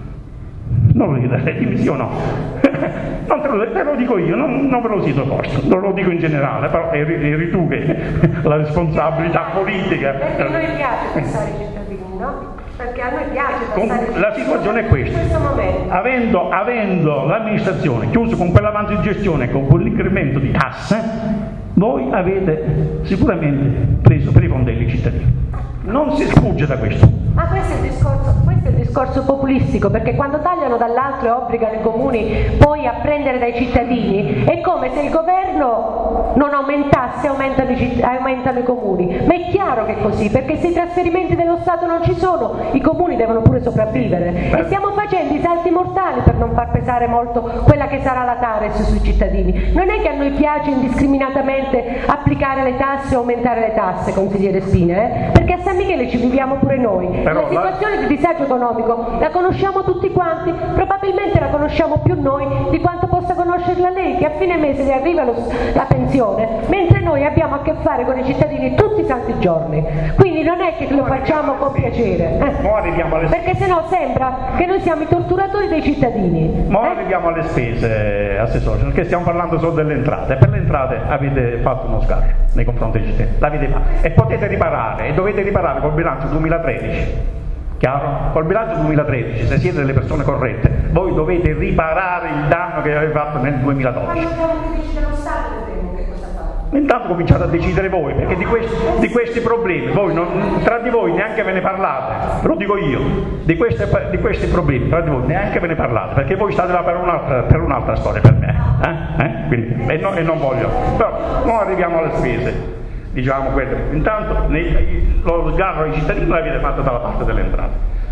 Non lo dite, dimmi sì o no? Non te lo dico io, non ve lo siete posto, non lo dico in generale, però eri tu che la responsabilità politica. Perché a noi piace passare i cittadini, no? Perché a noi piace passare la situazione è questa. In questo momento. Avendo l'amministrazione chiuso con quell'avanzo di gestione e con quell'incremento di tasse, voi avete sicuramente preso per i fondelli i cittadini. Non si sfugge da questo. Ma questo è il discorso populistico, perché quando tagliano dall'altro e obbligano i comuni poi a prendere dai cittadini, è come se il governo non aumentasse, aumentano i comuni. Ma è chiaro che è così, perché se i trasferimenti dello Stato non ci sono, i comuni devono pure sopravvivere. E stiamo facendo i salti mortali per non far pesare molto quella che sarà la TARES sui cittadini. Non è che a noi piace indiscriminatamente applicare le tasse o aumentare le tasse, consigliere Spina, perché a San Michele ci viviamo pure noi. La situazione di disagio economico la conosciamo tutti quanti, probabilmente la conosciamo più noi di quanto possa conoscerla lei, che a fine mese le arriva la pensione, mentre noi abbiamo a che fare con i cittadini tutti i santi giorni. Quindi non è che lo facciamo con piacere, perché sennò sembra che noi siamo i torturatori dei cittadini. Ma arriviamo alle spese, assessore, perché stiamo parlando solo delle entrate. Per le entrate avete fatto uno scarto nei confronti dei cittadini, l'avete fatto e potete riparare, e dovete riparare col bilancio 2013. Chiaro? Col bilancio 2013, se siete delle persone corrette, voi dovete riparare il danno che avete fatto nel 2012. Ma non siamo giudici dello Stato, vedremo che cosa fare. Intanto cominciate a decidere voi, perché di questi problemi voi tra di voi neanche ve ne parlate, ve lo dico io, di questi problemi tra di voi neanche ve ne parlate, perché voi state là per un'altra storia per me, Quindi, e non voglio, però non arriviamo alle spese. Diciamo quello. Intanto lo sgarro ai cittadini l'avete fatto dalla parte delle entrate.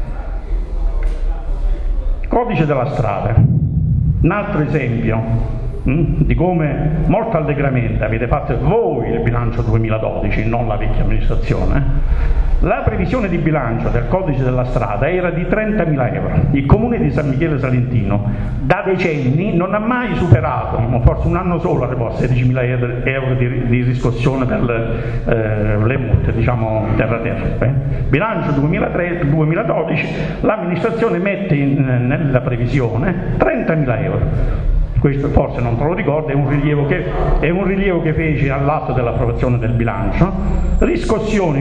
Codice della strada, un altro esempio di come molto allegramente avete fatto voi il bilancio 2012, non la vecchia amministrazione. La previsione di bilancio del codice della strada era di 30.000 euro. Il comune di San Michele Salentino da decenni non ha mai superato, forse un anno solo arrivò a 16.000 euro di riscossione per le multe, diciamo terra. Bilancio 2012, l'amministrazione mette nella previsione 30.000 euro. Questo forse non te lo ricordo, è un rilievo che feci all'atto dell'approvazione del bilancio. Riscossione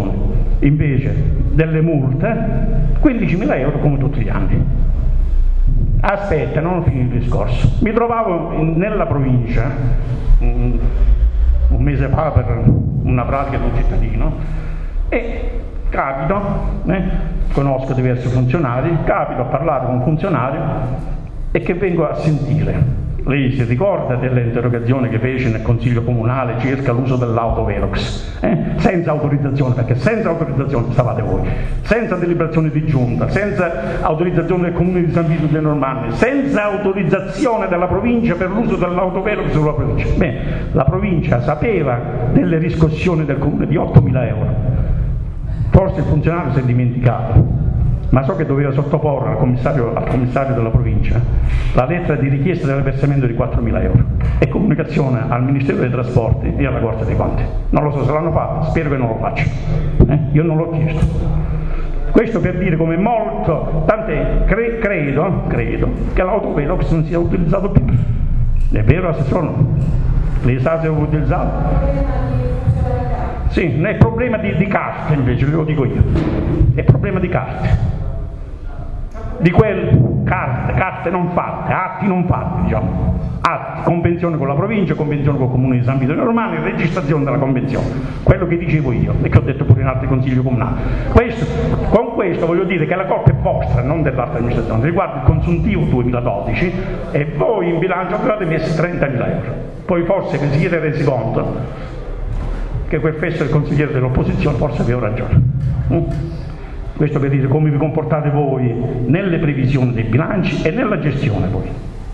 invece delle multe 15.000 euro come tutti gli anni. Aspetta, non ho finito il discorso. Mi trovavo nella provincia un mese fa per una pratica di un cittadino e capito, conosco diversi funzionari, capito a parlare con un funzionario e che vengo a sentire. Lei si ricorda dell'interrogazione che fece nel Consiglio Comunale circa l'uso dell'autovelox? Senza autorizzazione, perché senza autorizzazione stavate voi, senza deliberazione di giunta, senza autorizzazione del Comune di San Vito dei Normanni, senza autorizzazione della provincia per l'uso dell'autovelox sulla provincia. Bene, la provincia sapeva delle riscossioni del Comune di 8.000 euro. Forse il funzionario si è dimenticato, ma so che doveva sottoporre al commissario della provincia la lettera di richiesta del versamento di 4.000 euro e comunicazione al Ministero dei Trasporti e alla Corte dei Conti. Non lo so se l'hanno fatto, spero che non lo facciano. Io non l'ho chiesto. Questo per dire come molto, tant'è, credo che l'autovelox non sia utilizzato più. È vero, Assessore? Lei sa se è utilizzato? Sì, non è problema di carte invece, ve lo dico io. È problema di carte. Di quelle carte non fatte, atti non fatti, diciamo. Atti, convenzione con la provincia, convenzione con il Comune di San Vito dei Normanni, registrazione della convenzione. Quello che dicevo io e che ho detto pure in altri consigli comunali. Con questo voglio dire che la colpa è vostra, non dell'altra amministrazione. Riguarda il consuntivo 2012 e voi in bilancio avevate messo 30.000 euro. Poi forse vi siete resi conto che quel fesso del consigliere dell'opposizione forse aveva ragione. Questo per dire come vi comportate voi nelle previsioni dei bilanci e nella gestione poi.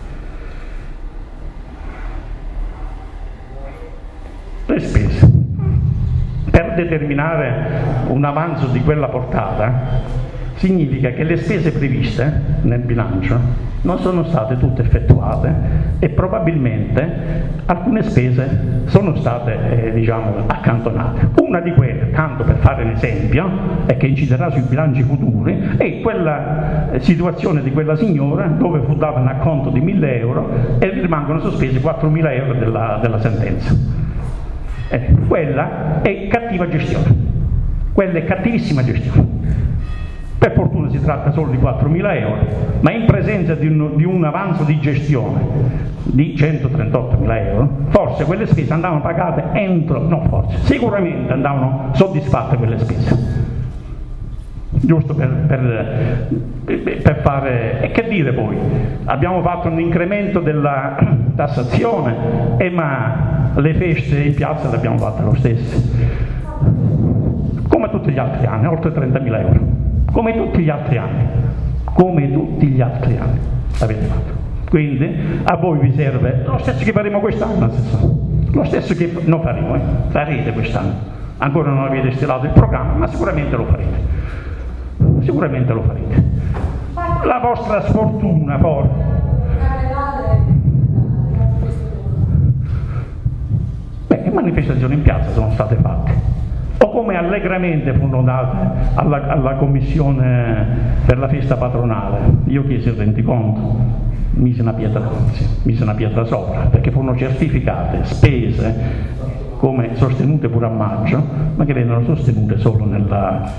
Le spese. Per determinare un avanzo di quella portata significa che le spese previste nel bilancio non sono state tutte effettuate e probabilmente alcune spese sono state accantonate. Una di quelle, tanto per fare un esempio, e che inciderà sui bilanci futuri, è quella situazione di quella signora dove fu dato un acconto di 1.000 euro e rimangono sospesi 4.000 euro della sentenza. Quella è cattiva gestione, quella è cattivissima gestione. Per fortuna si tratta solo di 4.000 euro, ma in presenza di un avanzo di gestione di 138.000 euro, forse quelle spese andavano pagate sicuramente andavano soddisfatte quelle spese. Giusto per fare. E che dire poi? Abbiamo fatto un incremento della tassazione, ma le feste in piazza le abbiamo fatte lo stesso. Come tutti gli altri anni, oltre 30.000 euro. Come tutti gli altri anni l'avete fatto. Quindi a voi vi serve lo stesso che faremo quest'anno, lo stesso che non faremo, farete quest'anno. Ancora non avete stilato il programma, ma sicuramente lo farete. La vostra sfortuna poi. Le manifestazioni in piazza sono state fatte. O come allegramente furono date alla commissione per la festa patronale. Io chiesi il rendiconto, mise una pietra sopra, perché furono certificate spese come sostenute pure a maggio, ma che vennero sostenute solo nel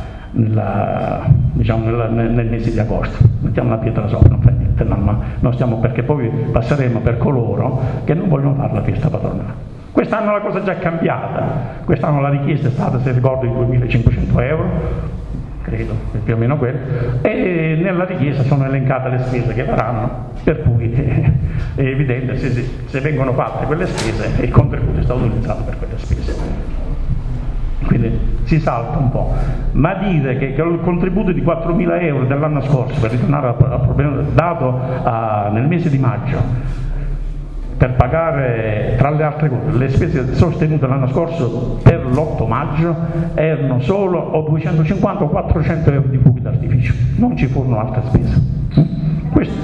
mese di agosto. Mettiamo una pietra sopra, non fa niente, non stiamo, perché poi passeremo per coloro che non vogliono fare la festa patronale. Quest'anno la cosa è già cambiata, quest'anno la richiesta è stata, se ricordo, di 2.500 euro, credo, più o meno quello, e nella richiesta sono elencate le spese che faranno, per cui è evidente se vengono fatte quelle spese il contributo è stato utilizzato per quelle spese. Quindi si salta un po', ma dire che il contributo di 4.000 euro dell'anno scorso, per ritornare al problema dato nel mese di maggio, per pagare, tra le altre cose, le spese sostenute l'anno scorso per l'8 maggio erano solo o 250 o 400 euro di fuochi d'artificio, non ci furono altre spese. Questo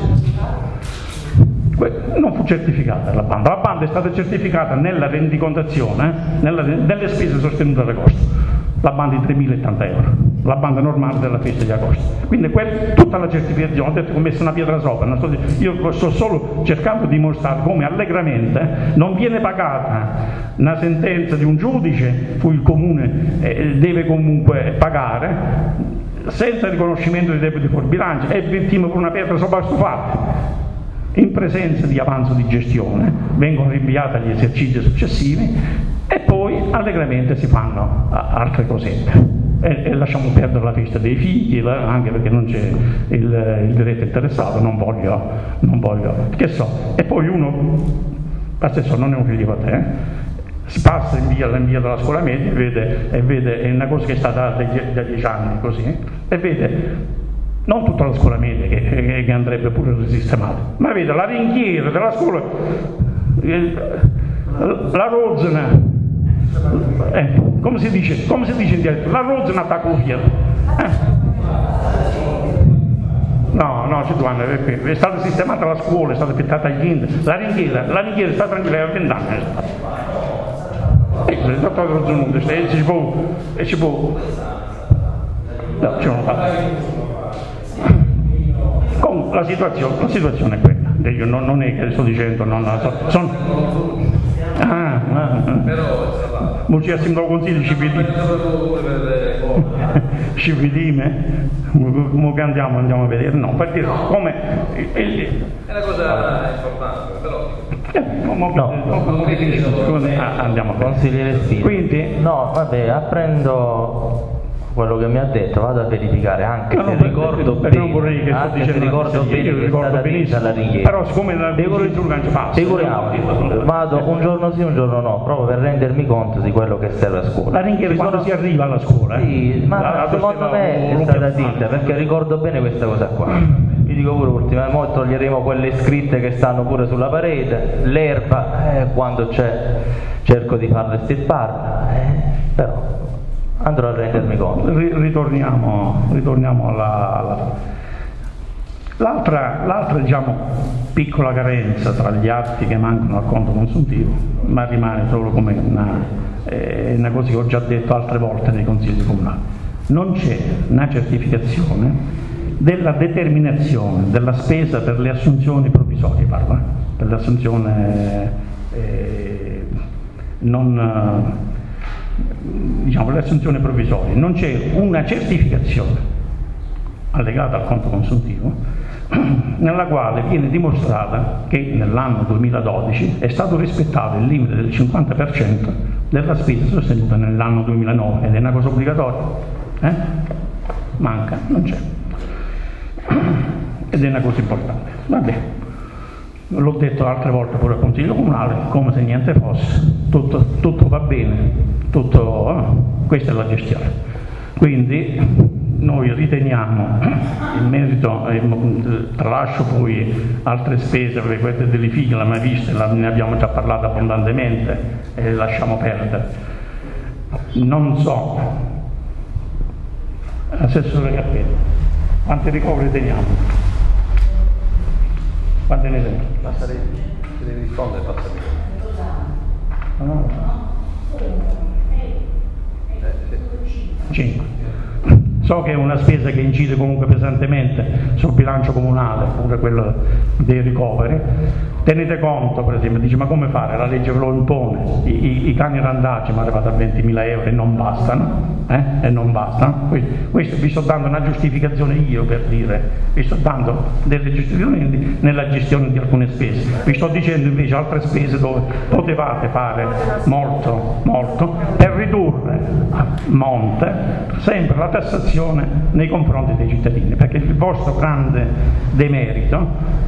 non fu certificata la banda è stata certificata nella rendicontazione delle spese sostenute ad agosto, la banda di 3.080 euro, la banda normale della festa di agosto. Quindi tutta la certificazione, ho detto che ho messo una pietra sopra, io sto solo cercando di dimostrare come allegramente non viene pagata una sentenza di un giudice cui il comune deve comunque pagare, senza riconoscimento dei debiti fuori bilancio, è vittima per una pietra sopra il stufale. In presenza di avanzo di gestione vengono rinviati agli esercizi successivi e poi allegramente si fanno altre cosette. E lasciamo perdere la festa dei figli, anche perché non c'è il diretto interessato, non voglio, che so. E poi uno, assessore, non è un figlio per te, si passa in via della scuola media e vede, è una cosa che è stata da 10 anni così, e vede non tutta la scuola media che andrebbe pure risistemata, ma vede la ringhiera della scuola, la rozzana. Come si dice in dialetto? La rozza attacca un fiero. No, Ceduano, è stata sistemata la scuola, è stata piantata agli indi. La ringhiera è stata tranquilla a 20 anni. È stata rozzonuta, e ci può. No, ce l'ho fatta. Comunque la situazione è quella. Io non è che sto dicendo, non ci assimilò consigli, ci vediamo, come che andiamo a vedere, no, per dire come è una cosa importante, andiamo a consigliere Spina. Quindi no, vabbè, apprendo quello che mi ha detto, vado a verificare anche se ricordo bene, anche se ricordo bene che è stata vinta la richiesta. Però siccome figuriamo, vado un giorno sì, un giorno no, proprio per rendermi conto di quello che serve a scuola. La ringhiera quando si arriva alla scuola? Sì, ma secondo me è stata vinta, perché ricordo bene questa cosa qua. Vi dico pure ultimamente, toglieremo quelle scritte che stanno pure sulla parete, l'erba, quando c'è cerco di farle stirparla, però andrò a rendermi conto. Ritorniamo l'altra diciamo piccola carenza tra gli atti che mancano al conto consuntivo, ma rimane solo come una cosa che ho già detto altre volte nei consigli comunali. Non c'è una certificazione della determinazione della spesa per le assunzioni provvisorie, per le assunzioni le assunzioni provvisorie, non c'è una certificazione allegata al conto consuntivo nella quale viene dimostrata che nell'anno 2012 è stato rispettato il limite del 50% della spesa sostenuta nell'anno 2009 ed è una cosa obbligatoria. Manca, non c'è, ed è una cosa importante. Vabbè, l'ho detto altre volte pure al Consiglio Comunale, come se niente fosse, tutto va bene. Questa è la gestione. Quindi noi riteniamo in merito, tralascio poi altre spese, perché queste delle figlie l'abbiamo viste, ne abbiamo già parlato abbondantemente e le lasciamo perdere. Non so, assessore Cappello, quanti ricoveri teniamo? Quanti ne teniamo? Se devi rispondere, passa via. No. 5. So che è una spesa che incide comunque pesantemente sul bilancio comunale, pure quello dei ricoveri. Tenete conto, per esempio, dice ma come fare? La legge ve lo impone, i cani randaggi mi è arrivato a 20.000 euro e non bastano, questo vi sto dando una giustificazione io, per dire, vi sto dando delle giustificazioni nella gestione di alcune spese, vi sto dicendo invece altre spese dove potevate fare molto per ridurre a monte sempre la tassazione nei confronti dei cittadini, perché il vostro grande demerito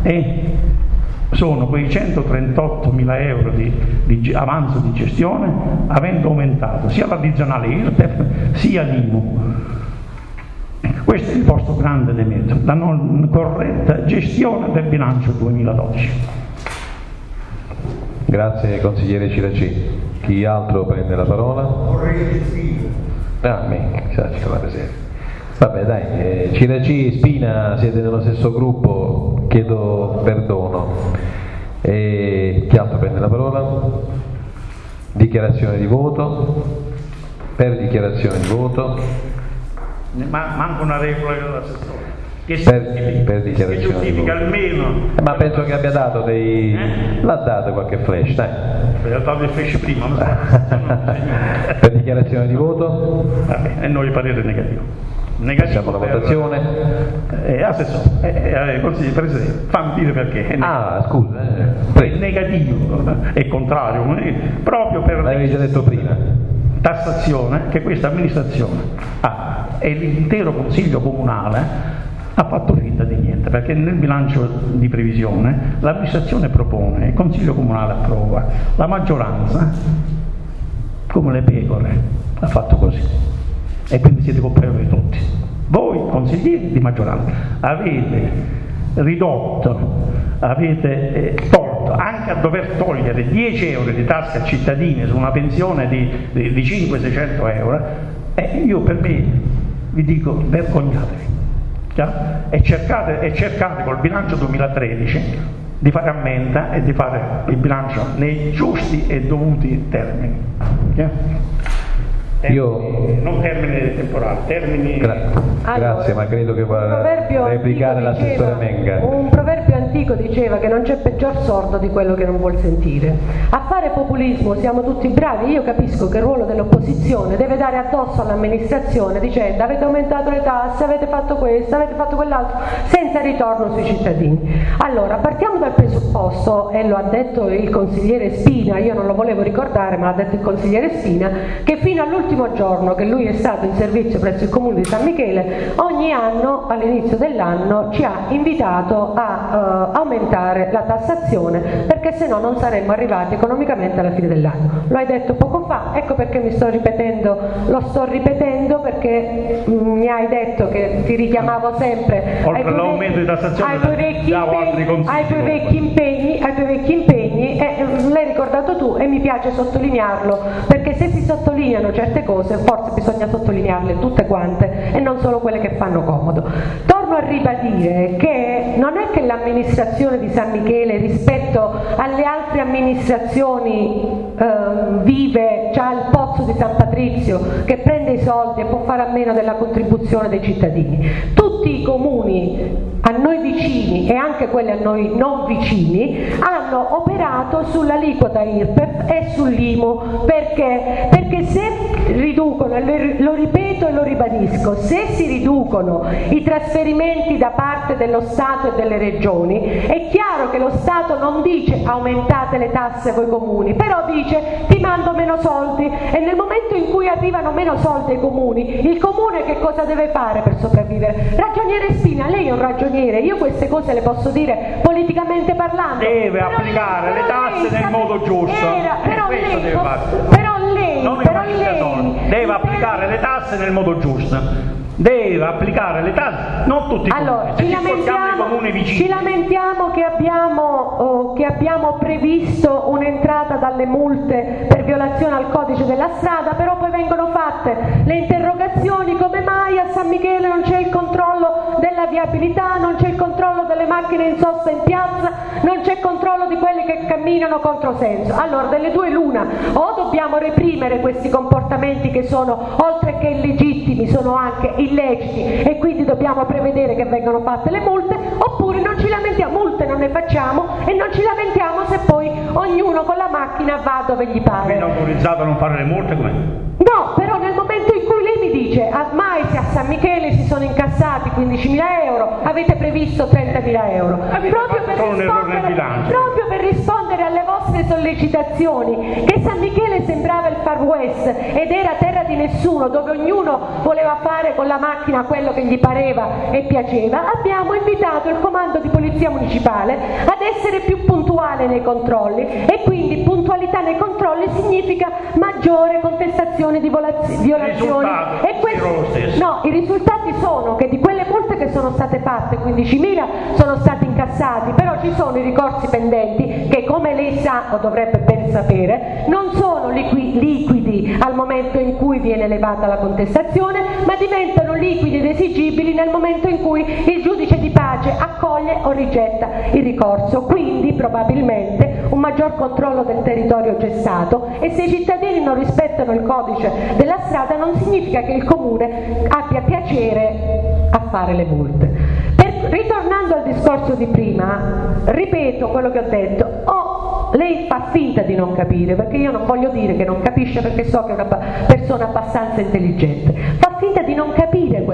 sono quei 138.000 euro di avanzo di gestione, avendo aumentato sia l'addizionale IRPEF sia l'IMU. Questo è il vostro grande demerito, la non corretta gestione del bilancio 2012. Grazie consigliere Ciraci. Chi altro prende la parola? Vabbè dai, Ciraci e Spina siete nello stesso gruppo, chiedo perdono. Chi altro prende la parola? Dichiarazione di voto. Per dichiarazione di voto. Manca una regola dell'assessore. Per dichiarazione che giustifica almeno. Ma penso che abbia dato l'ha dato qualche flash, dai. Ho dato il flash prima, ma per dichiarazione di voto? Vabbè, e noi parere negativo. negativo la votazione. Assessore, consiglio Presidente, fammi dire perché. Scusa. È negativo, è contrario, proprio per l'avevi già detto prima. Tassazione che questa amministrazione ha e l'intero consiglio comunale ha fatto finta di niente, perché nel bilancio di previsione l'amministrazione propone, il consiglio comunale approva, la maggioranza, come le pecore, ha fatto così. E quindi siete colpevoli tutti. Voi, consiglieri di maggioranza, avete ridotto, avete tolto, anche a dover togliere 10 euro di tasse a cittadini su una pensione di 500-600 euro, io per me vi dico vergognatevi. E cercate col bilancio 2013 di fare ammenda e di fare il bilancio nei giusti e dovuti termini. Non termini temporali, termini. Grazie, ma credo che vada a replicare l'assessore Menga. Un proverbio antico diceva che non c'è peggior sordo di quello che non vuol sentire. A fare populismo siamo tutti bravi, io capisco che il ruolo dell'opposizione deve dare addosso all'amministrazione dicendo avete aumentato le tasse, avete fatto questo, avete fatto quell'altro, senza ritorno sui cittadini. Allora, partiamo dal presupposto, e lo ha detto il consigliere Spina, io non lo volevo ricordare, ma l'ha detto il consigliere Spina, che fino all'ultimo giorno che lui è stato in servizio presso il comune di San Michele, ogni anno all'inizio dell'anno ci ha invitato a aumentare la tassazione, perché se no non saremmo arrivati economicamente alla fine dell'anno. Lo hai detto poco fa, ecco perché lo sto ripetendo perché mi hai detto che ti richiamavo sempre oltre all'aumento di tassazione ai tuoi vecchi impegni e l'hai ricordato tu e mi piace sottolinearlo, perché se si sottolineano certe cose forse bisogna sottolinearle tutte quante e non solo quelle che fanno comodo. Torno a ribadire che non è che l'amministrazione di San Michele rispetto alle altre amministrazioni vive già il pozzo di San Patrizio che prende i soldi e può fare a meno della contribuzione dei cittadini. Tutti i comuni a noi vicini e anche quelli a noi non vicini hanno operato sull'aliquota IRPEF e sull'IMU, perché se riducono, e lo ripeto e lo ribadisco, se si riducono i trasferimenti da parte dello Stato e delle regioni, è chiaro che lo Stato non dice aumentate le tasse voi comuni, però dice ti mando meno soldi, e nel momento in cui arrivano meno soldi ai comuni, il comune che cosa deve fare per sopravvivere? Ragioniere Spina, lei è un ragioniere, io queste cose le posso dire politicamente parlando. Deve applicare le tasse nel modo giusto. Deve applicare le tasse nel modo giusto. Deve applicare le tasse, non tutti i comuni. Allora, ci lamentiamo che abbiamo previsto un'entrata dalle multe per violazione al codice della strada, però poi vengono fatte le interrogazioni: come mai a San Michele non c'è il controllo della viabilità, non c'è il controllo delle macchine in sosta in piazza, non c'è controllo di quelli che camminano controsenso. Allora, delle due l'una: o dobbiamo reprimere questi comportamenti che sono, oltre che illegittimi, sono anche illeciti, e quindi dobbiamo prevedere che vengano fatte le multe, oppure non ci lamentiamo, multe non ne facciamo e non ci lamentiamo se poi ognuno con la macchina va dove gli pare. Quindi autorizzato a non fare le multe come? No, però nel momento in cui lei mi dice mai se a San Michele si sono incassati 15.000 euro, avete previsto 30.000 euro, proprio per rispondere alle vostre sollecitazioni, che San Michele sembrava il Far West ed era terra di nessuno, dove ognuno voleva fare con la macchina quello che gli pareva e piaceva, abbiamo invitato il comando di polizia municipale ad essere più puntuale nei controlli, e quindi puntualità nei controlli significa maggiore contestazione di violazioni. I risultati sono che di quelle multe che sono state fatte, 15.000 sono stati incassati, però ci sono i ricorsi pendenti che, come lei sa o dovrebbe ben sapere, non sono liquidi al momento in cui viene elevata la contestazione, ma diventano liquidi ed esigibili nel momento in cui il giudice di pace accoglie o rigetta il ricorso. Quindi probabilmente un maggior controllo del territorio c'è stato, e se i cittadini non rispettano il codice della strada non significa che il comune abbia piacere a fare le multe. Ritornando al discorso di prima, ripeto quello che ho detto: lei fa finta di non capire, perché io non voglio dire che non capisce, perché so che è una persona abbastanza intelligente, fa finta di non capire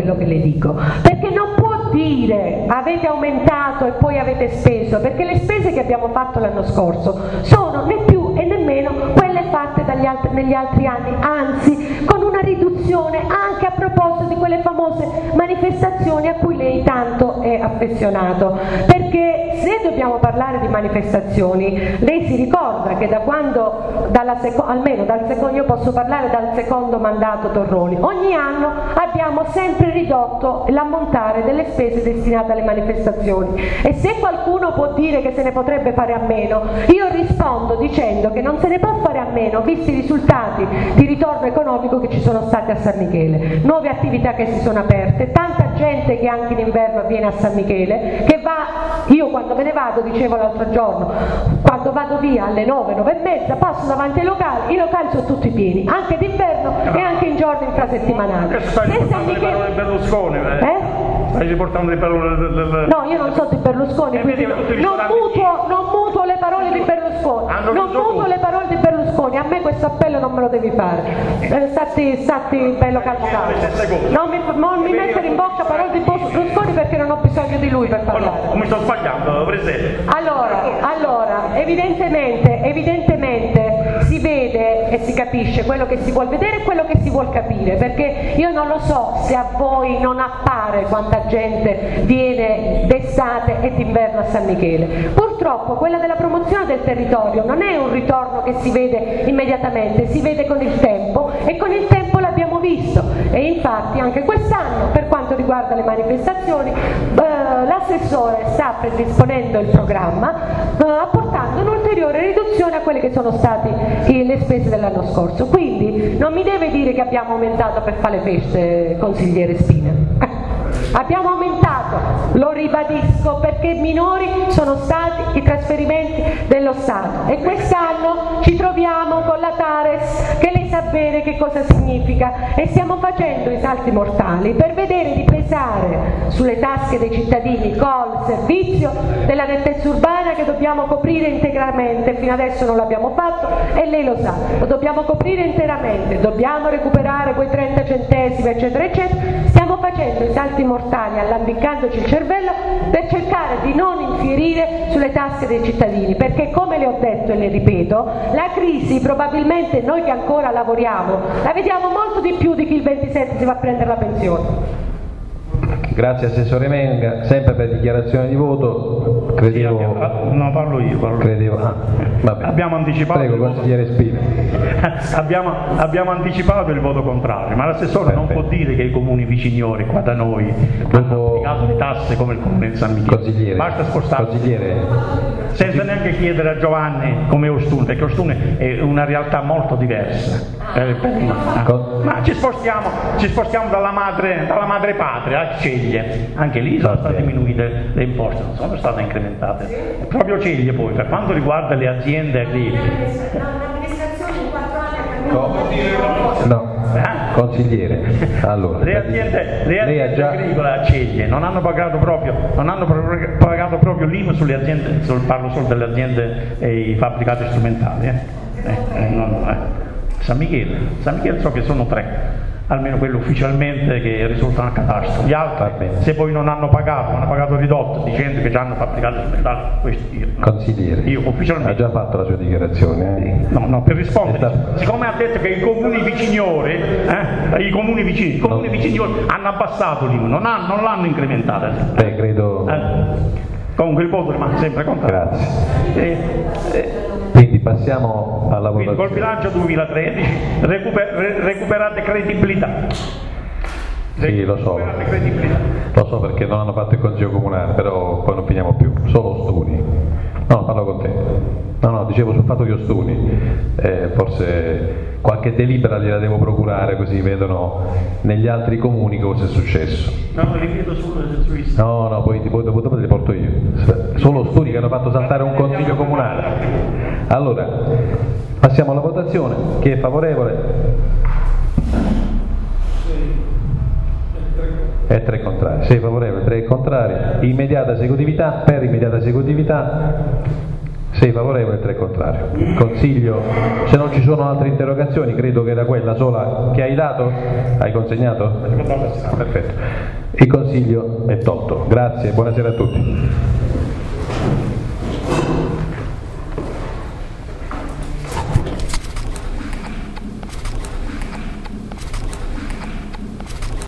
quello che le dico, perché non può dire avete aumentato e poi avete speso, perché le spese che abbiamo fatto l'anno scorso sono né più e nemmeno quelle fatte negli altri anni, anzi con una riduzione anche a proposito di quelle famose manifestazioni a cui lei tanto è affezionato, perché se dobbiamo parlare di manifestazioni, lei si ricorda che da quando, almeno io posso parlare dal secondo mandato Torroni, ogni anno abbiamo sempre ridotto l'ammontare delle spese destinate alle manifestazioni, e se qualcuno può dire che se ne potrebbe fare a meno, io rispondo dicendo che non se ne può fare a meno visti i risultati di ritorno economico che ci sono stati a San Michele, nuove attività che si sono aperte, tanta gente che anche in inverno viene a San Michele, che va, io quando me ne vado, dicevo l'altro giorno, quando vado via alle 9, 9 e mezza, passo davanti ai locali, i locali sono tutti pieni, anche d'inverno e anche in giorni infrasettimanali. Stai riportando le parole di Berlusconi, stai riportando le parole del... No, io non so di Berlusconi, quindi non mutuo le parole di Berlusconi, non mutuo le parole di Berlusconi, a me questo appello non me lo devi fare, stati bello calmo. Non mi mettere in bocca parole di Berlusconi perché non ho bisogno di lui per parlare. No, mi sto sbagliando, Presidente. Allora, evidentemente si vede e si capisce quello che si vuol vedere e quello che si vuol capire, perché io non lo so se a voi non appare quanta gente viene d'estate e d'inverno a San Michele. Purtroppo quella della promozione del territorio non è un ritorno che si vede immediatamente, si vede con il tempo, e con il tempo l'abbiamo visto, e infatti anche quest'anno per quanto riguarda le manifestazioni l'assessore sta predisponendo il programma apportando un'ulteriore riduzione a quelle che sono state le spese dell'anno scorso, quindi non mi deve dire che abbiamo aumentato per fare le feste, consigliere Spina. Abbiamo aumentato, lo ribadisco, perché minori sono stati i trasferimenti dello Stato, e quest'anno ci troviamo con la Tares, che lei sa bene che cosa significa, e stiamo facendo i salti mortali per vedere di pesare sulle tasche dei cittadini col servizio della nettezza urbana che dobbiamo coprire integralmente. Fino adesso non l'abbiamo fatto e lei lo sa, lo dobbiamo coprire interamente, dobbiamo recuperare quei 30 centesimi eccetera eccetera. Stiamo facendo i salti mortali allambiccandoci il cervello per cercare di non infierire sulle tasche dei cittadini, perché come le ho detto e le ripeto, la crisi probabilmente noi che ancora lavoriamo la vediamo molto di più di chi il 27 si va a prendere la pensione. Grazie Assessore Menga, sempre per dichiarazione di voto. Credevo... No, parlo io. Credevo... vabbè. Abbiamo anticipato. Prego, consigliere Spina. abbiamo anticipato il voto contrario, ma l'assessore non può dire che i comuni viciniori qua da noi hanno applicato le tasse come il comune di San Michele. Consigliere. Basta spostarsi. Consigliere. Senza neanche chiedere a Giovanni come Ostuni, perché Ostuni è una realtà molto diversa. Ma ci spostiamo dalla madre patria a Ceglie, anche lì sono state diminuite le imposte, non sono state incrementate. Proprio Ceglie poi, per quanto riguarda le aziende lì. No, consigliere, allora le aziende agricole a Ceglie non hanno pagato proprio l'IMU sulle aziende, parlo solo delle aziende e i fabbricati strumentali. San Michele so che sono 3, almeno quello ufficialmente che risultano al catasto. Gli altri, se poi non hanno pagato ridotto, dicendo che già hanno fabbricato strumentali, questo io. Consigliere, io ufficialmente. Ha già fatto la sua dichiarazione? No, per rispondere, siccome ha detto che i comuni viciniori hanno abbassato l'IMU, non l'hanno incrementata. Credo. Comunque il voto rimane sempre contrario. Grazie. Quindi passiamo alla votazione. Col bilancio 2013 recuperate credibilità. Sì, lo so perché non hanno fatto il consiglio comunale, però poi non finiamo più, solo Ostuni. No, parlo con te. No, dicevo sul fatto di Ostuni, forse qualche delibera gliela devo procurare così vedono negli altri comuni cosa è successo. No, li vedo su Instagram. No, poi dopo te li porto io. Solo Ostuni che hanno fatto saltare un consiglio comunale. Allora, passiamo alla votazione. Chi è favorevole? E 3 contrari. 6 favorevoli, 3 contrari. Immediata esecutività. Per immediata esecutività 6 favorevoli e 3 contrario. Il Consiglio, se non ci sono altre interrogazioni, credo che era quella sola che hai dato, hai consegnato? Perfetto. Il Consiglio è tolto. Grazie, buonasera a tutti.